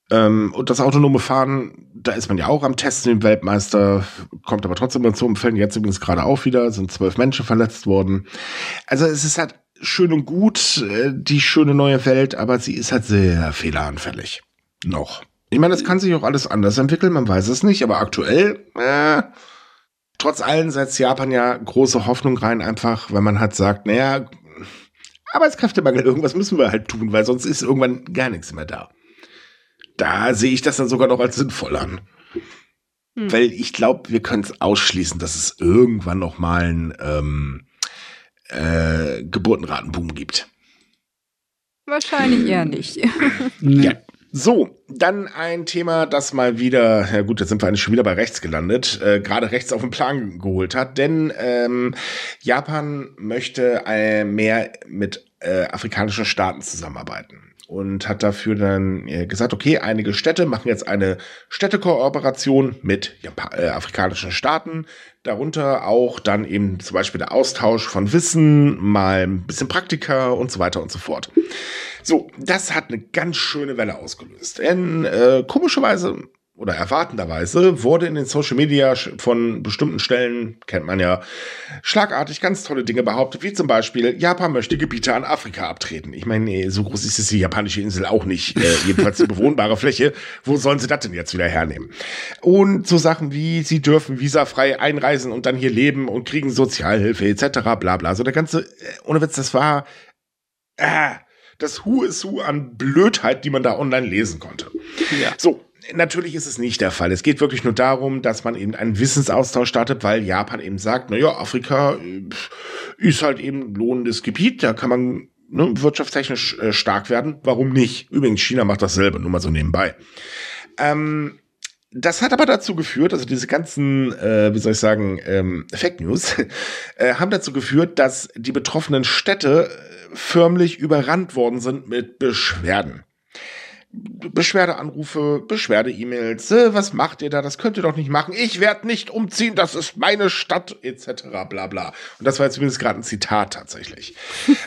Und das autonome Fahren, da ist man ja auch am Testen, im Weltmeister, kommt aber trotzdem mal zu Unfällen, jetzt übrigens gerade auch wieder, sind 12 Menschen verletzt worden. Also es ist halt schön und gut, die schöne neue Welt, aber sie ist halt sehr fehleranfällig. Noch. Ich meine, das kann sich auch alles anders entwickeln, man weiß es nicht, aber aktuell, trotz allem setzt Japan ja große Hoffnung rein, einfach, weil man halt sagt, naja, Arbeitskräftemangel, irgendwas müssen wir halt tun, weil sonst ist irgendwann gar nichts mehr da. Da sehe ich das dann sogar noch als sinnvoll an. Weil ich glaube, wir können es ausschließen, dass es irgendwann noch mal einen Geburtenratenboom gibt. Wahrscheinlich eher nicht. Ja. So, dann ein Thema, das mal wieder, ja gut, jetzt sind wir eigentlich schon wieder bei rechts gelandet, gerade rechts auf den Plan geholt hat, denn Japan möchte mehr mit afrikanischen Staaten zusammenarbeiten. Und hat dafür dann gesagt, okay, einige Städte machen jetzt eine Städtekooperation mit afrikanischen Staaten. Darunter auch dann eben zum Beispiel der Austausch von Wissen, mal ein bisschen Praktika und so weiter und so fort. So, das hat eine ganz schöne Welle ausgelöst. Denn komischerweise oder erwartenderweise wurde in den Social Media von bestimmten Stellen, kennt man ja, schlagartig ganz tolle Dinge behauptet, wie zum Beispiel, Japan möchte Gebiete an Afrika abtreten. Ich meine, so groß ist es die japanische Insel auch nicht, jedenfalls eine bewohnbare Fläche. Wo sollen sie das denn jetzt wieder hernehmen? Und so Sachen wie, sie dürfen visafrei einreisen und dann hier leben und kriegen Sozialhilfe etc. bla bla. So der ganze, ohne Witz, das war das Who is Who an Blödheit, die man da online lesen konnte. Ja. So. Natürlich ist es nicht der Fall. Es geht wirklich nur darum, dass man eben einen Wissensaustausch startet, weil Japan eben sagt, naja, Afrika ist halt eben ein lohnendes Gebiet, da kann man wirtschaftstechnisch stark werden. Warum nicht? Übrigens, China macht dasselbe, nur mal so nebenbei. Das hat aber dazu geführt, also diese ganzen, Fake News, haben dazu geführt, dass die betroffenen Städte förmlich überrannt worden sind mit Beschwerden. Beschwerdeanrufe, Beschwerde-E-Mails, was macht ihr da, das könnt ihr doch nicht machen, ich werde nicht umziehen, das ist meine Stadt, etc., bla bla. Und das war jetzt übrigens gerade ein Zitat tatsächlich.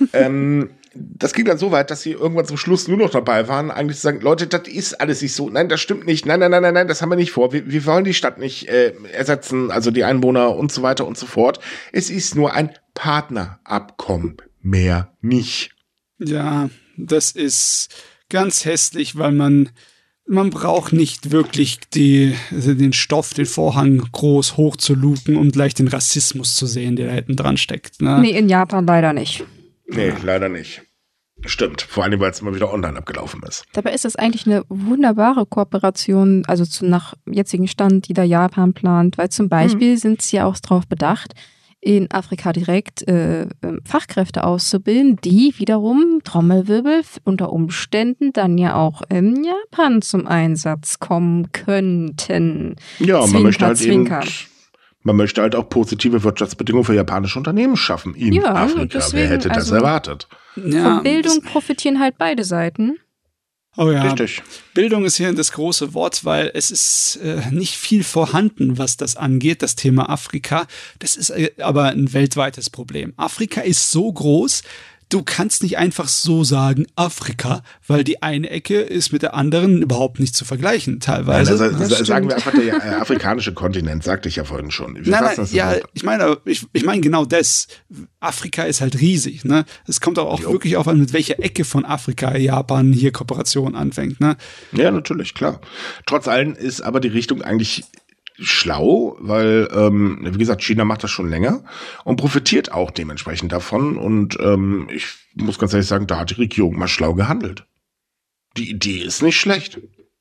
Das ging dann so weit, dass sie irgendwann zum Schluss nur noch dabei waren, eigentlich zu sagen, Leute, das ist alles nicht so, nein, das stimmt nicht, nein, das haben wir nicht vor, wir wollen die Stadt nicht ersetzen, also die Einwohner und so weiter und so fort. Es ist nur ein Partnerabkommen, mehr nicht. Ja, das ist ganz hässlich, weil man braucht nicht wirklich den Stoff, den Vorhang groß hochzuluken, um gleich den Rassismus zu sehen, der da hinten dran steckt. Ne? Nee, in Japan leider nicht. Nee, leider nicht. Stimmt, vor allem, weil es immer wieder online abgelaufen ist. Dabei ist das eigentlich eine wunderbare Kooperation, also nach jetzigem Stand, die da Japan plant, weil zum Beispiel sind sie ja auch darauf bedacht, in Afrika direkt Fachkräfte auszubilden, die wiederum, Trommelwirbel, unter Umständen dann ja auch in Japan zum Einsatz kommen könnten. Ja, Zwinker. Man möchte halt auch positive Wirtschaftsbedingungen für japanische Unternehmen schaffen in Afrika. Deswegen, wer hätte das erwartet? Ja, von Bildung profitieren halt beide Seiten. Oh ja, richtig. Bildung ist hier das große Wort, weil es ist nicht viel vorhanden, was das angeht, das Thema Afrika. Das ist aber ein weltweites Problem. Afrika ist so groß, du kannst nicht einfach so sagen Afrika, weil die eine Ecke ist mit der anderen überhaupt nicht zu vergleichen, teilweise. Nein, also, sagen wir einfach der afrikanische Kontinent, sagte ich ja vorhin schon. Ich meine genau das. Afrika ist halt riesig, ne? Es kommt auch wirklich auf an, mit welcher Ecke von Afrika Japan hier Kooperation anfängt, ne? Ja, natürlich, klar. Trotz allem ist aber die Richtung eigentlich schlau, weil, wie gesagt, China macht das schon länger und profitiert auch dementsprechend davon. Und ich muss ganz ehrlich sagen, da hat die Regierung mal schlau gehandelt. Die Idee ist nicht schlecht.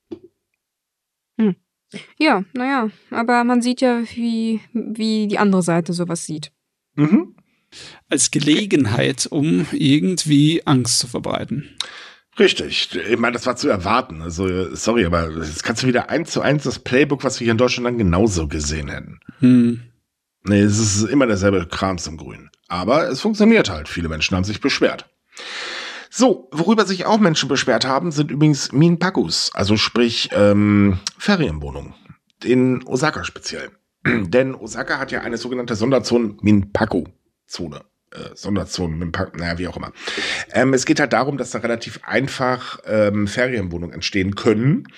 Ja, naja, aber man sieht ja, wie die andere Seite sowas sieht. Mhm. Als Gelegenheit, um irgendwie Angst zu verbreiten. Richtig. Ich meine, das war zu erwarten. Also, sorry, aber jetzt kannst du wieder 1:1 das Playbook, was wir hier in Deutschland dann genauso gesehen hätten. Nee, es ist immer derselbe Krams im Grün. Aber es funktioniert halt. Viele Menschen haben sich beschwert. So, worüber sich auch Menschen beschwert haben, sind übrigens Minpakus, also sprich Ferienwohnungen. In Osaka speziell. Denn Osaka hat ja eine sogenannte Sonderzone, Minpaku-Zone, Sonderzonen mit dem Park, naja, wie auch immer. Es geht halt darum, dass da relativ einfach Ferienwohnungen entstehen können.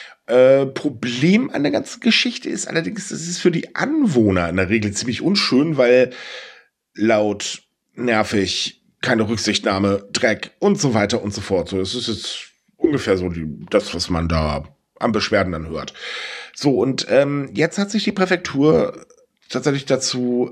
Problem an der ganzen Geschichte ist allerdings, das ist für die Anwohner in der Regel ziemlich unschön, weil laut, nervig, keine Rücksichtnahme, Dreck und so weiter und so fort. So, das ist jetzt ungefähr so das, was man da an Beschwerden dann hört. So, und jetzt hat sich die Präfektur tatsächlich dazu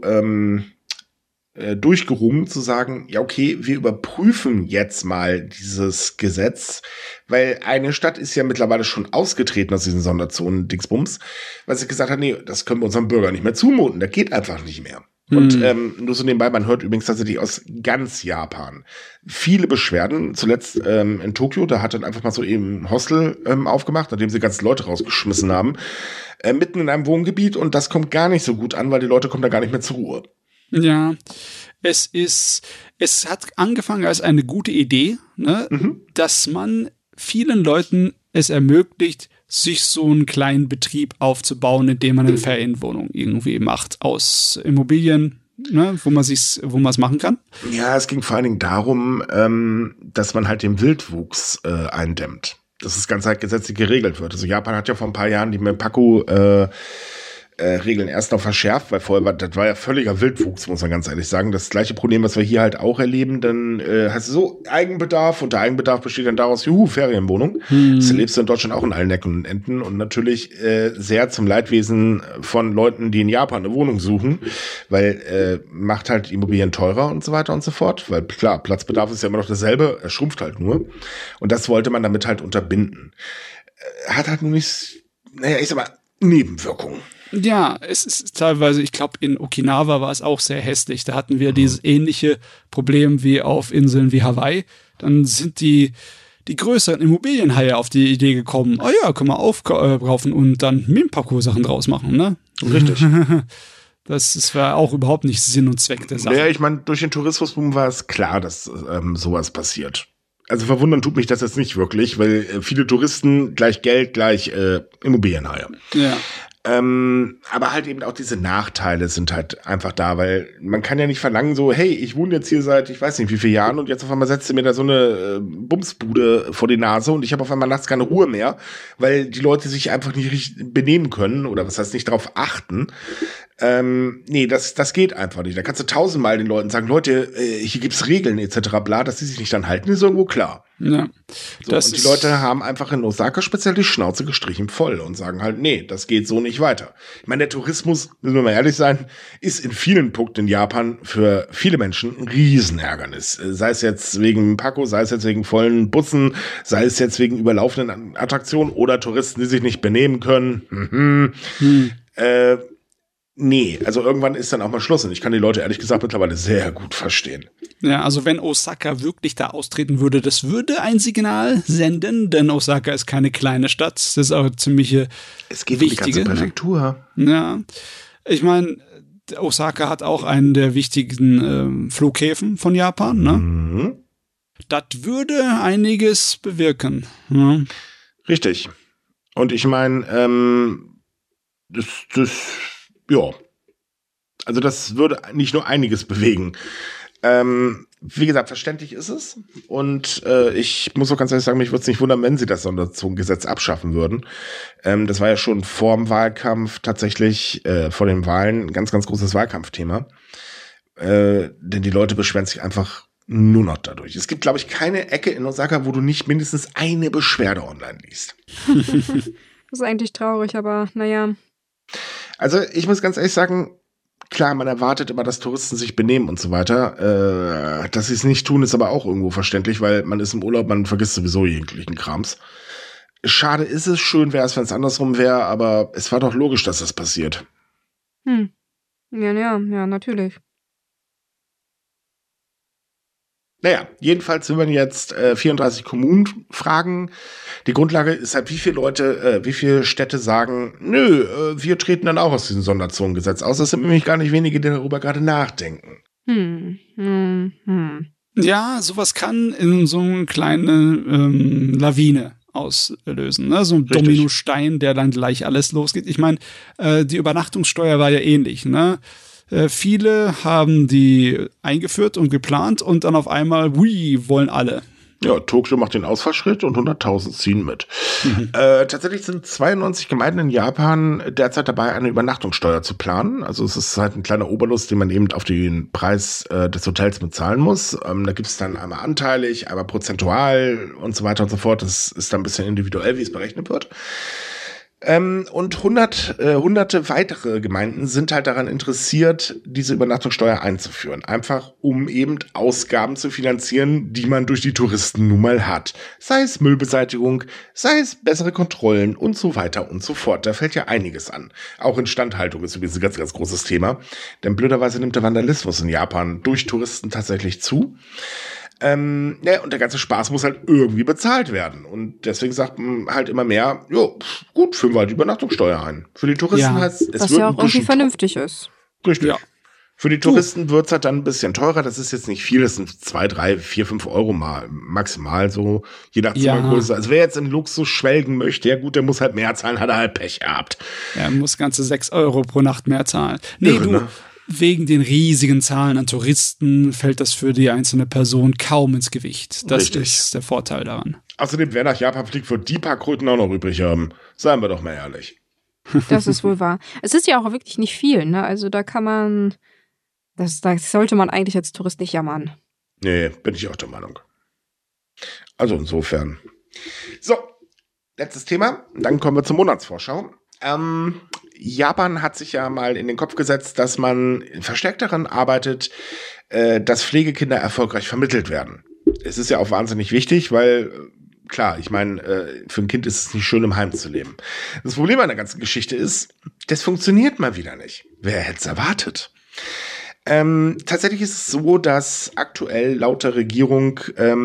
durchgerungen zu sagen, ja okay, wir überprüfen jetzt mal dieses Gesetz, weil eine Stadt ist ja mittlerweile schon ausgetreten aus diesen Sonderzonen Dingsbums, weil sie gesagt hat, nee, das können wir unseren Bürgern nicht mehr zumuten, das geht einfach nicht mehr. Und nur so nebenbei, man hört übrigens tatsächlich aus ganz Japan viele Beschwerden. Zuletzt in Tokio, da hat dann einfach mal so eben ein Hostel aufgemacht, nachdem sie ganze Leute rausgeschmissen haben, mitten in einem Wohngebiet, und das kommt gar nicht so gut an, weil die Leute kommen da gar nicht mehr zur Ruhe. Ja, es hat angefangen als eine gute Idee, ne, dass man vielen Leuten es ermöglicht, sich so einen kleinen Betrieb aufzubauen, indem man eine Ferienwohnung irgendwie macht aus Immobilien, ne, wo man es machen kann. Ja, es ging vor allen Dingen darum, dass man halt den Wildwuchs eindämmt. Dass das Ganze halt gesetzlich geregelt wird. Also Japan hat ja vor ein paar Jahren die Mepaku Regeln erst noch verschärft, weil vorher das war ja völliger Wildwuchs, muss man ganz ehrlich sagen. Das gleiche Problem, was wir hier halt auch erleben, dann hast du so Eigenbedarf, und der Eigenbedarf besteht dann daraus, Ferienwohnung. Das erlebst du in Deutschland auch in allen Ecken und Enden, und natürlich sehr zum Leidwesen von Leuten, die in Japan eine Wohnung suchen, weil macht halt Immobilien teurer und so weiter und so fort, weil klar, Platzbedarf ist ja immer noch dasselbe, er schrumpft halt nur, und das wollte man damit halt unterbinden. Hat halt nur nicht, naja, ich sag mal, Nebenwirkungen. Ja, es ist teilweise, ich glaube, in Okinawa war es auch sehr hässlich. Da hatten wir dieses ähnliche Problem wie auf Inseln wie Hawaii. Dann sind die größeren Immobilienhaie auf die Idee gekommen, oh ja, können wir aufkaufen und dann Minpaku-Sachen draus machen, ne? Richtig. Das war auch überhaupt nicht Sinn und Zweck der Sache. Ja, ich meine, durch den Tourismusboom war es klar, dass sowas passiert. Also verwundern tut mich das jetzt nicht wirklich, weil viele Touristen gleich Geld, gleich Immobilienhaie. Ja. Aber halt eben auch diese Nachteile sind halt einfach da, weil man kann ja nicht verlangen so, hey, ich wohne jetzt hier seit, ich weiß nicht wie vielen Jahren, und jetzt auf einmal setzt ihr mir da so eine Bumsbude vor die Nase und ich habe auf einmal nachts keine Ruhe mehr, weil die Leute sich einfach nicht richtig benehmen können, oder was heißt nicht darauf achten. Nee, das geht einfach nicht. Da kannst du 1000-mal den Leuten sagen, Leute, hier gibt's Regeln etc. bla, dass die sich nicht dran halten, ist irgendwo klar. Ja. So, und die Leute haben einfach in Osaka speziell die Schnauze gestrichen voll und sagen halt, nee, das geht so nicht weiter. Ich meine, der Tourismus, müssen wir mal ehrlich sein, ist in vielen Punkten in Japan für viele Menschen ein Riesenärgernis. Sei es jetzt wegen Paco, sei es jetzt wegen vollen Bussen, sei es jetzt wegen überlaufenden Attraktionen oder Touristen, die sich nicht benehmen können. Nee, also irgendwann ist dann auch mal Schluss. Und ich kann die Leute ehrlich gesagt mittlerweile sehr gut verstehen. Ja, also wenn Osaka wirklich da austreten würde, das würde ein Signal senden, denn Osaka ist keine kleine Stadt. Das ist auch ziemlich es geht wichtige, um die ganze Präfektur. Ne? Ja, ich meine, Osaka hat auch einen der wichtigen Flughäfen von Japan. Ne? Das würde einiges bewirken. Ja. Richtig. Und ich meine, ja, also das würde nicht nur einiges bewegen. Wie gesagt, verständlich ist es. Und ich muss auch ganz ehrlich sagen, mich würde es nicht wundern, wenn sie das Sonderzogengesetz abschaffen würden. Das war ja schon vor dem Wahlkampf tatsächlich, vor den Wahlen, ein ganz, ganz großes Wahlkampfthema. Denn die Leute beschweren sich einfach nur noch dadurch. Es gibt, glaube ich, keine Ecke in Osaka, wo du nicht mindestens eine Beschwerde online liest. Das ist eigentlich traurig, aber naja. Also ich muss ganz ehrlich sagen, klar, man erwartet immer, dass Touristen sich benehmen und so weiter. Dass sie es nicht tun, ist aber auch irgendwo verständlich, weil man ist im Urlaub, man vergisst sowieso jeglichen Krams. Schade ist es, schön wäre es, wenn es andersrum wäre, aber es war doch logisch, dass das passiert. Ja, natürlich. Naja, jedenfalls will man jetzt 34 Kommunen fragen. Die Grundlage ist halt, wie viele Städte sagen, nö, wir treten dann auch aus diesem Sonderzonengesetz aus. Das sind nämlich gar nicht wenige, die darüber gerade nachdenken. Ja, sowas kann in so eine kleine Lawine auslösen. Ne? So ein Richtig. Dominostein, der dann gleich alles losgeht. Ich meine, die Übernachtungssteuer war ja ähnlich. Ne? Viele haben die eingeführt und geplant und dann auf einmal, wollen alle. Ja, Tokio macht den Ausfallschritt und 100.000 ziehen mit. Tatsächlich sind 92 Gemeinden in Japan derzeit dabei, eine Übernachtungssteuer zu planen. Also es ist halt ein kleiner Obolus, den man eben auf den Preis des Hotels bezahlen muss. Da gibt es dann einmal anteilig, einmal prozentual und so weiter und so fort. Das ist dann ein bisschen individuell, wie es berechnet wird. Und hunderte weitere Gemeinden sind halt daran interessiert, diese Übernachtungssteuer einzuführen. Einfach, um eben Ausgaben zu finanzieren, die man durch die Touristen nun mal hat. Sei es Müllbeseitigung, sei es bessere Kontrollen und so weiter und so fort. Da fällt ja einiges an. Auch Instandhaltung ist übrigens ein ganz, ganz großes Thema. Denn blöderweise nimmt der Vandalismus in Japan durch Touristen tatsächlich zu. Ja, und der ganze Spaß muss halt irgendwie bezahlt werden. Und deswegen sagt man halt immer mehr, jo, gut, führen wir halt die Übernachtungssteuer ein. Für die Touristen heißt es, was wird ja auch irgendwie vernünftig ist. Richtig. Ja. Für die Touristen wird's halt dann ein bisschen teurer. Das ist jetzt nicht viel, das sind 2, 3, 4, 5 Euro mal maximal so, je nach Zimmergröße. Also wer jetzt in Luxus schwelgen möchte, ja gut, der muss halt mehr zahlen, hat er halt Pech gehabt. Er muss ganze 6 Euro pro Nacht mehr zahlen. Nee, Irre, ne? Wegen den riesigen Zahlen an Touristen fällt das für die einzelne Person kaum ins Gewicht. Das ist der Vorteil daran. Außerdem, wer nach Japan fliegt, wird die paar Kröten auch noch übrig haben. Seien wir doch mal ehrlich. Das ist wohl wahr. Es ist ja auch wirklich nicht viel, ne? Also da kann man, da sollte man eigentlich als Tourist nicht jammern. Nee, bin ich auch der Meinung. Also insofern. So, letztes Thema. Dann kommen wir zur Monatsvorschau. Japan hat sich ja mal in den Kopf gesetzt, dass man verstärkt daran arbeitet, dass Pflegekinder erfolgreich vermittelt werden. Es ist ja auch wahnsinnig wichtig, weil, klar, ich meine, für ein Kind ist es nicht schön, im Heim zu leben. Das Problem an der ganzen Geschichte ist, das funktioniert mal wieder nicht. Wer hätte es erwartet? Tatsächlich ist es so, dass aktuell laut der Regierung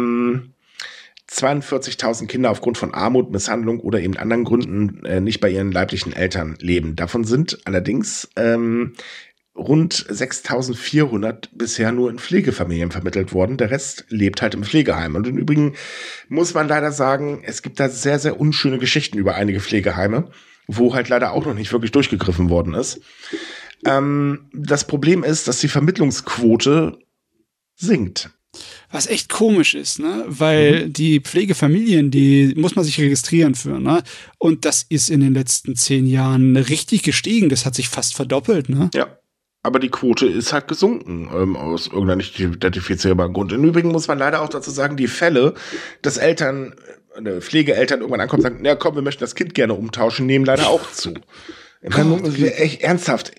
42.000 Kinder aufgrund von Armut, Misshandlung oder eben anderen Gründen nicht bei ihren leiblichen Eltern leben. Davon sind allerdings rund 6.400 bisher nur in Pflegefamilien vermittelt worden. Der Rest lebt halt im Pflegeheim. Und im Übrigen muss man leider sagen, es gibt da sehr, sehr unschöne Geschichten über einige Pflegeheime, wo halt leider auch noch nicht wirklich durchgegriffen worden ist. Das Problem ist, dass die Vermittlungsquote sinkt. Was echt komisch ist, ne? Weil die Pflegefamilien, die muss man sich registrieren für, ne? Und das ist in den letzten 10 Jahren richtig gestiegen. Das hat sich fast verdoppelt, ne? Ja. Aber die Quote ist halt gesunken, aus irgendeiner nicht identifizierbaren Grund. Im Übrigen muss man leider auch dazu sagen, die Fälle, dass Pflegeeltern irgendwann ankommen und sagen, ja komm, wir möchten das Kind gerne umtauschen, nehmen leider auch zu. Echt ernsthaft.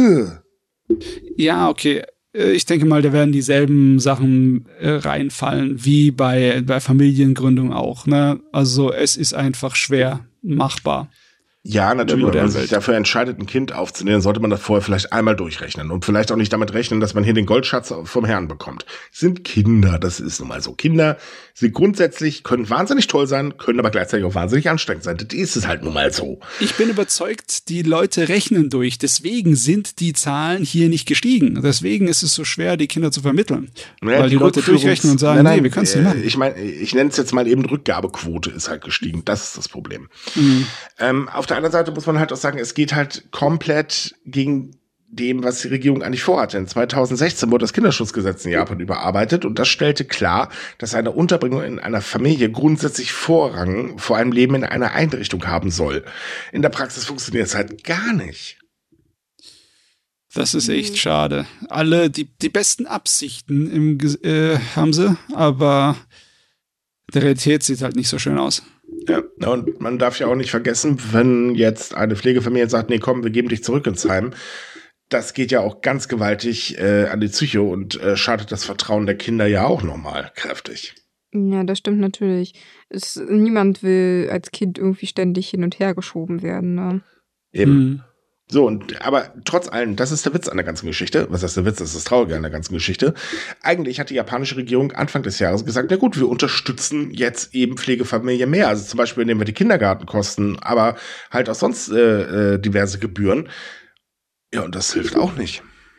Ja, okay. Ich denke mal, da werden dieselben Sachen reinfallen, wie bei Familiengründung auch, ne? Also es ist einfach schwer machbar. Ja, natürlich, wenn man sich dafür entscheidet, ein Kind aufzunehmen, sollte man das vorher vielleicht einmal durchrechnen und vielleicht auch nicht damit rechnen, dass man hier den Goldschatz vom Herrn bekommt. Sind Kinder, das ist nun mal so. Kinder sind grundsätzlich, können wahnsinnig toll sein, können aber gleichzeitig auch wahnsinnig anstrengend sein. Das ist es halt nun mal so. Ich bin überzeugt, die Leute rechnen durch. Deswegen sind die Zahlen hier nicht gestiegen. Deswegen ist es so schwer, die Kinder zu vermitteln. Ja, weil die Leute durchrechnen und sagen, nee, wir können es nicht machen. Ich meine, ich nenne es jetzt mal eben Rückgabequote ist halt gestiegen. Das ist das Problem. Auf der anderen Seite muss man halt auch sagen, es geht halt komplett gegen dem, was die Regierung eigentlich vorhatte. In 2016 wurde das Kinderschutzgesetz in Japan überarbeitet und das stellte klar, dass eine Unterbringung in einer Familie grundsätzlich Vorrang vor einem Leben in einer Einrichtung haben soll. In der Praxis funktioniert es halt gar nicht. Das ist echt schade. Alle die besten Absichten haben sie, aber die Realität sieht halt nicht so schön aus. Ja, und man darf ja auch nicht vergessen, wenn jetzt eine Pflegefamilie sagt, nee, komm, wir geben dich zurück ins Heim, das geht ja auch ganz gewaltig an die Psyche und schadet das Vertrauen der Kinder ja auch nochmal kräftig. Ja, das stimmt natürlich. Niemand will als Kind irgendwie ständig hin und her geschoben werden, ne? Eben. So, aber trotz allem, das ist der Witz an der ganzen Geschichte. Was heißt der Witz? Das ist das Traurige an der ganzen Geschichte. Eigentlich hat die japanische Regierung Anfang des Jahres gesagt, na gut, wir unterstützen jetzt eben Pflegefamilien mehr. Also zum Beispiel nehmen wir die Kindergartenkosten, aber halt auch sonst diverse Gebühren. Ja, und das hilft auch nicht.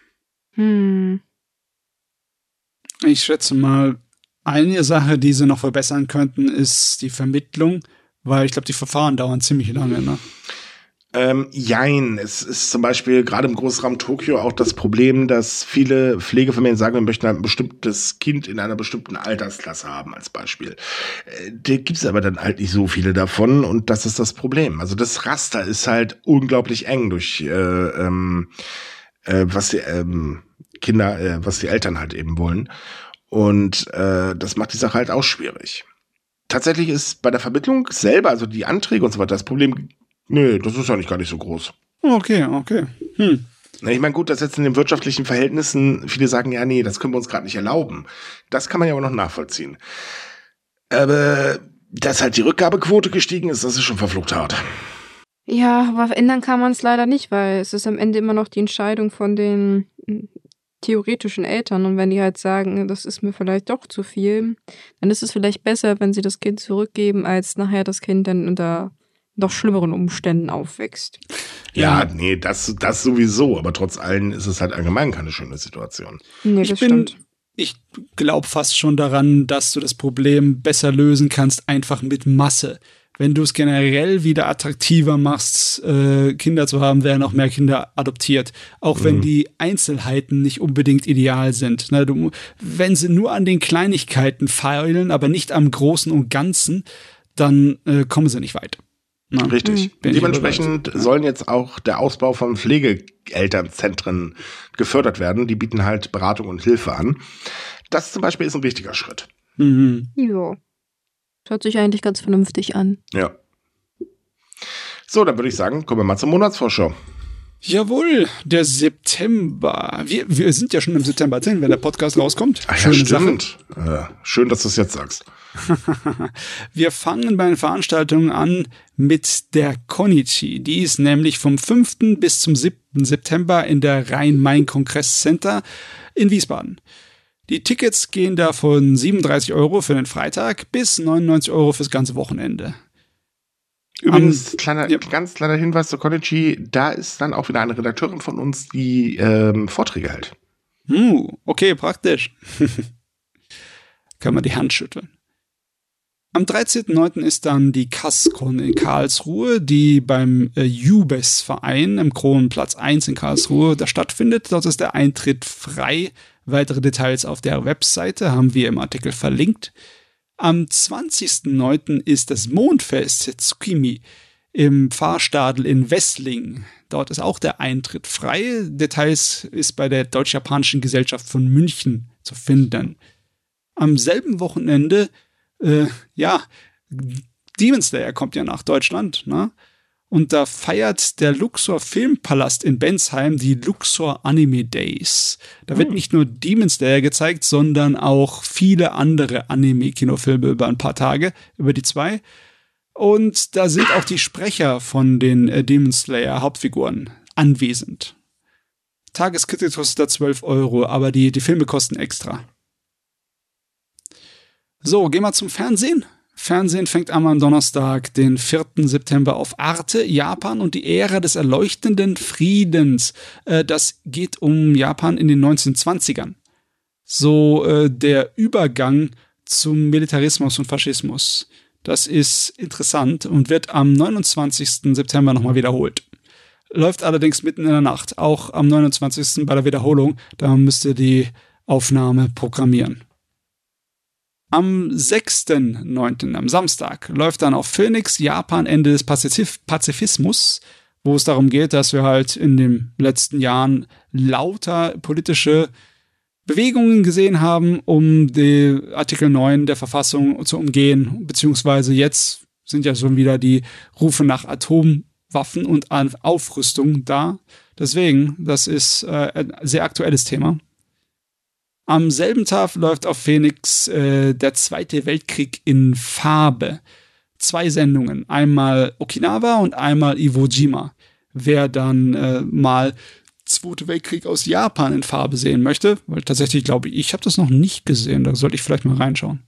Ich schätze mal, eine Sache, die sie noch verbessern könnten, ist die Vermittlung, weil ich glaube, die Verfahren dauern ziemlich lange, ne? Jein. Es ist zum Beispiel gerade im Großraum Tokio auch das Problem, dass viele Pflegefamilien sagen, wir möchten ein bestimmtes Kind in einer bestimmten Altersklasse haben, als Beispiel. Da gibt es aber dann halt nicht so viele davon und das ist das Problem. Also das Raster ist halt unglaublich eng durch was die Kinder, was die Eltern halt eben wollen. Und das macht die Sache halt auch schwierig. Tatsächlich ist bei der Vermittlung selber, also die Anträge und so weiter, das Problem, nö, das ist ja nicht gar nicht so groß. Okay. Ich meine, gut, dass jetzt in den wirtschaftlichen Verhältnissen viele sagen, ja, nee, das können wir uns gerade nicht erlauben. Das kann man ja auch noch nachvollziehen. Aber dass halt die Rückgabequote gestiegen ist, das ist schon verflucht hart. Ja, aber ändern kann man es leider nicht, weil es ist am Ende immer noch die Entscheidung von den theoretischen Eltern. Und wenn die halt sagen, das ist mir vielleicht doch zu viel, dann ist es vielleicht besser, wenn sie das Kind zurückgeben, als nachher das Kind dann unter noch schlimmeren Umständen aufwächst. Ja, nee, das sowieso. Aber trotz allem ist es halt allgemein keine schöne Situation. Nee, das stimmt. Ich glaube fast schon daran, dass du das Problem besser lösen kannst, einfach mit Masse. Wenn du es generell wieder attraktiver machst, Kinder zu haben, werden auch mehr Kinder adoptiert. Auch wenn die Einzelheiten nicht unbedingt ideal sind. Wenn sie nur an den Kleinigkeiten feilen, aber nicht am Großen und Ganzen, dann kommen sie nicht weit. Richtig. Dementsprechend sollen jetzt auch der Ausbau von Pflegeelternzentren gefördert werden. Die bieten halt Beratung und Hilfe an. Das zum Beispiel ist ein wichtiger Schritt. Ja. Hört sich eigentlich ganz vernünftig an. Ja. So, dann würde ich sagen, kommen wir mal zur Monatsvorschau. Jawohl, der September. Wir sind ja schon im September 10, wenn der Podcast rauskommt. Ach ja, stimmt. Schön, dass du es jetzt sagst. Wir fangen bei den Veranstaltungen an mit der Konichi. Die ist nämlich vom 5. bis zum 7. September in der Rhein-Main-Kongress-Center in Wiesbaden. Die Tickets gehen da von 37 € für den Freitag bis 99 € fürs ganze Wochenende. Übrigens, ganz kleiner Hinweis zur Konichi, da ist dann auch wieder eine Redakteurin von uns, die Vorträge hält. Okay, praktisch. Kann man die Hand schütteln. Am 13.09. ist dann die KassCon in Karlsruhe, die beim Jubes-Verein im Kronenplatz 1 in Karlsruhe da stattfindet. Dort ist der Eintritt frei. Weitere Details auf der Webseite haben wir im Artikel verlinkt. Am 20.09. ist das Mondfest Tsukimi im Pfarrstadel in Wessling. Dort ist auch der Eintritt frei. Details ist bei der Deutsch-Japanischen Gesellschaft von München zu finden. Am selben Wochenende, Demon Slayer kommt ja nach Deutschland, ne? Und da feiert der Luxor Filmpalast in Bensheim die Luxor Anime Days. Da wird nicht nur Demon Slayer gezeigt, sondern auch viele andere Anime-Kinofilme über ein paar Tage, über die 2. Und da sind auch die Sprecher von den Demon Slayer Hauptfiguren anwesend. Tageskritik kostet da 12 €, aber die Filme kosten extra. So, gehen wir zum Fernsehen. Fernsehen fängt an am Donnerstag, den 4. September auf Arte, Japan und die Ära des erleuchtenden Friedens. Das geht um Japan in den 1920ern. So der Übergang zum Militarismus und Faschismus. Das ist interessant und wird am 29. September nochmal wiederholt. Läuft allerdings mitten in der Nacht, auch am 29. bei der Wiederholung. Da müsst ihr die Aufnahme programmieren. Am 6.9., am Samstag, läuft dann auf Phoenix Japan Ende des Pazifismus, wo es darum geht, dass wir halt in den letzten Jahren lauter politische Bewegungen gesehen haben, um die Artikel 9 der Verfassung zu umgehen, beziehungsweise jetzt sind ja schon wieder die Rufe nach Atomwaffen und Aufrüstung da. Deswegen, das ist ein sehr aktuelles Thema. Am selben Tag läuft auf Phoenix der Zweite Weltkrieg in Farbe. 2 Sendungen, einmal Okinawa und einmal Iwo Jima. Wer dann mal Zweite Weltkrieg aus Japan in Farbe sehen möchte, weil tatsächlich glaube ich habe das noch nicht gesehen, da sollte ich vielleicht mal reinschauen.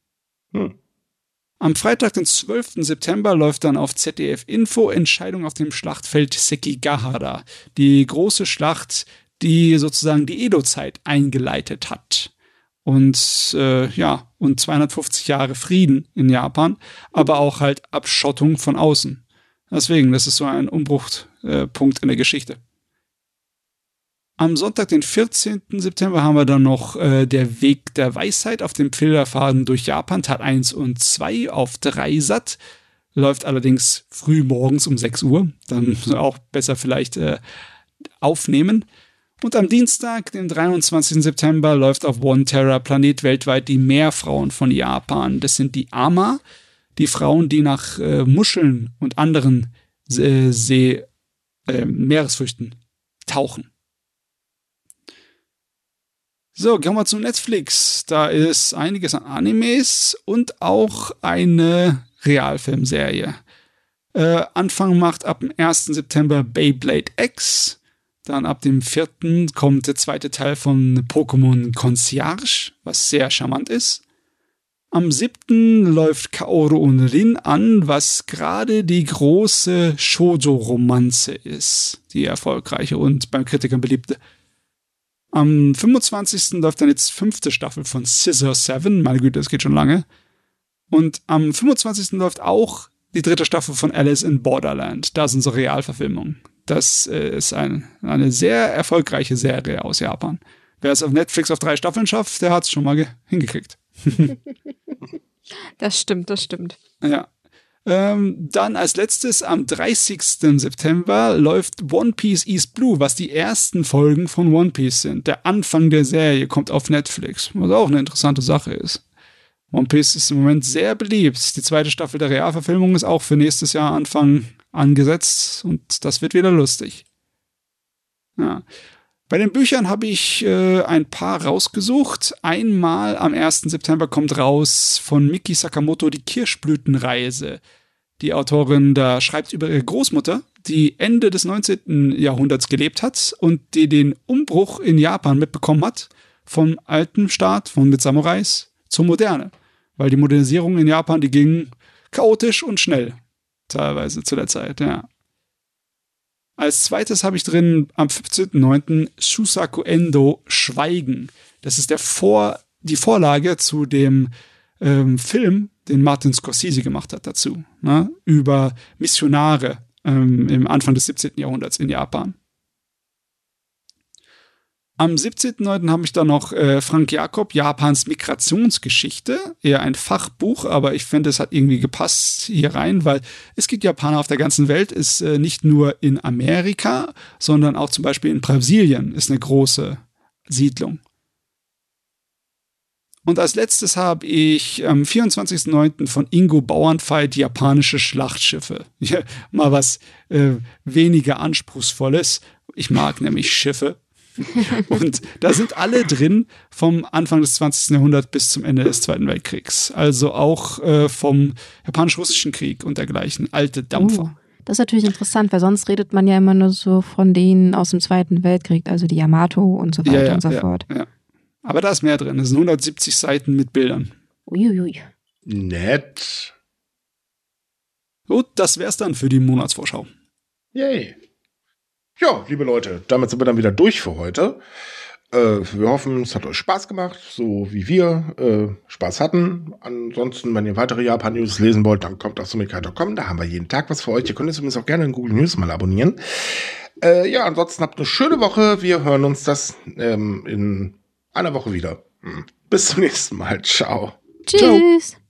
Am Freitag, den 12. September, läuft dann auf ZDF Info Entscheidung auf dem Schlachtfeld Sekigahara. Die große Schlacht, die sozusagen die Edo-Zeit eingeleitet hat. Und 250 Jahre Frieden in Japan, aber auch halt Abschottung von außen. Deswegen, das ist so ein Umbruchpunkt in der Geschichte. Am Sonntag, den 14. September, haben wir dann noch Der Weg der Weisheit auf dem Pilgerfaden durch Japan, Teil 1 und 2 auf 3sat. Läuft allerdings früh morgens um 6 Uhr. Dann auch besser vielleicht aufnehmen. Und am Dienstag, den 23. September, läuft auf One Terra Planet weltweit die Meerfrauen von Japan. Das sind die Ama, die Frauen, die nach Muscheln und anderen Meeresfrüchten tauchen. So, gehen wir zu Netflix. Da ist einiges an Animes und auch eine Realfilmserie. Anfang macht ab dem 1. September Beyblade X. Dann ab dem 4. kommt der zweite Teil von Pokémon Concierge, was sehr charmant ist. Am 7. läuft Kaoru und Rin an, was gerade die große Shoujo-Romanze ist. Die erfolgreiche und beim Kritikern beliebte. Am 25. läuft dann jetzt 5. Staffel von Scissor 7. Meine Güte, das geht schon lange. Und am 25. läuft auch die 3. Staffel von Alice in Borderland. Da sind so Realverfilmungen. Das ist eine sehr erfolgreiche Serie aus Japan. Wer es auf Netflix auf 3 Staffeln schafft, der hat es schon mal hingekriegt. Das stimmt. Ja. Dann als letztes am 30. September läuft One Piece East Blue, was die ersten Folgen von One Piece sind. Der Anfang der Serie kommt auf Netflix, was auch eine interessante Sache ist. One Piece ist im Moment sehr beliebt. Die 2. Staffel der Realverfilmung ist auch für nächstes Jahr Anfang angesetzt und das wird wieder lustig. Ja. Bei den Büchern habe ich ein paar rausgesucht. Einmal am 1. September kommt raus von Miki Sakamoto die Kirschblütenreise. Die Autorin da schreibt über ihre Großmutter, die Ende des 19. Jahrhunderts gelebt hat und die den Umbruch in Japan mitbekommen hat, vom alten Staat, mit Samurais, zur Moderne. Weil die Modernisierung in Japan, die ging chaotisch und schnell. Teilweise zu der Zeit, ja. Als zweites habe ich drin am 15.09. Shusaku Endo Schweigen. Das ist die Vorlage zu dem Film, den Martin Scorsese gemacht hat dazu, ne? Über Missionare im Anfang des 17. Jahrhunderts in Japan. Am 17.09. habe ich dann noch Frank Jakob, Japans Migrationsgeschichte. Eher ein Fachbuch, aber ich finde, es hat irgendwie gepasst hier rein, weil es gibt Japaner auf der ganzen Welt, ist nicht nur in Amerika, sondern auch zum Beispiel in Brasilien ist eine große Siedlung. Und als letztes habe ich am 24.09. von Ingo Bauernfeind japanische Schlachtschiffe. Ja, mal was weniger Anspruchsvolles. Ich mag nämlich Schiffe. Und da sind alle drin vom Anfang des 20. Jahrhunderts bis zum Ende des Zweiten Weltkriegs. Also auch vom Japanisch-Russischen Krieg und dergleichen. Alte Dampfer. Das ist natürlich interessant, weil sonst redet man ja immer nur so von denen aus dem Zweiten Weltkrieg, also die Yamato und so weiter und so fort. Ja. Aber da ist mehr drin. Es sind 170 Seiten mit Bildern. Uiuiui. Nett. Gut, das wär's dann für die Monatsvorschau. Yay. Ja, liebe Leute, damit sind wir dann wieder durch für heute. Wir hoffen, es hat euch Spaß gemacht, so wie wir Spaß hatten. Ansonsten, wenn ihr weitere Japan-News lesen wollt, dann kommt auf sumikai.com. Da haben wir jeden Tag was für euch. Ihr könnt es übrigens auch gerne in Google News mal abonnieren. Ansonsten habt eine schöne Woche. Wir hören uns das in einer Woche wieder. Bis zum nächsten Mal. Ciao. Tschüss. Ciao.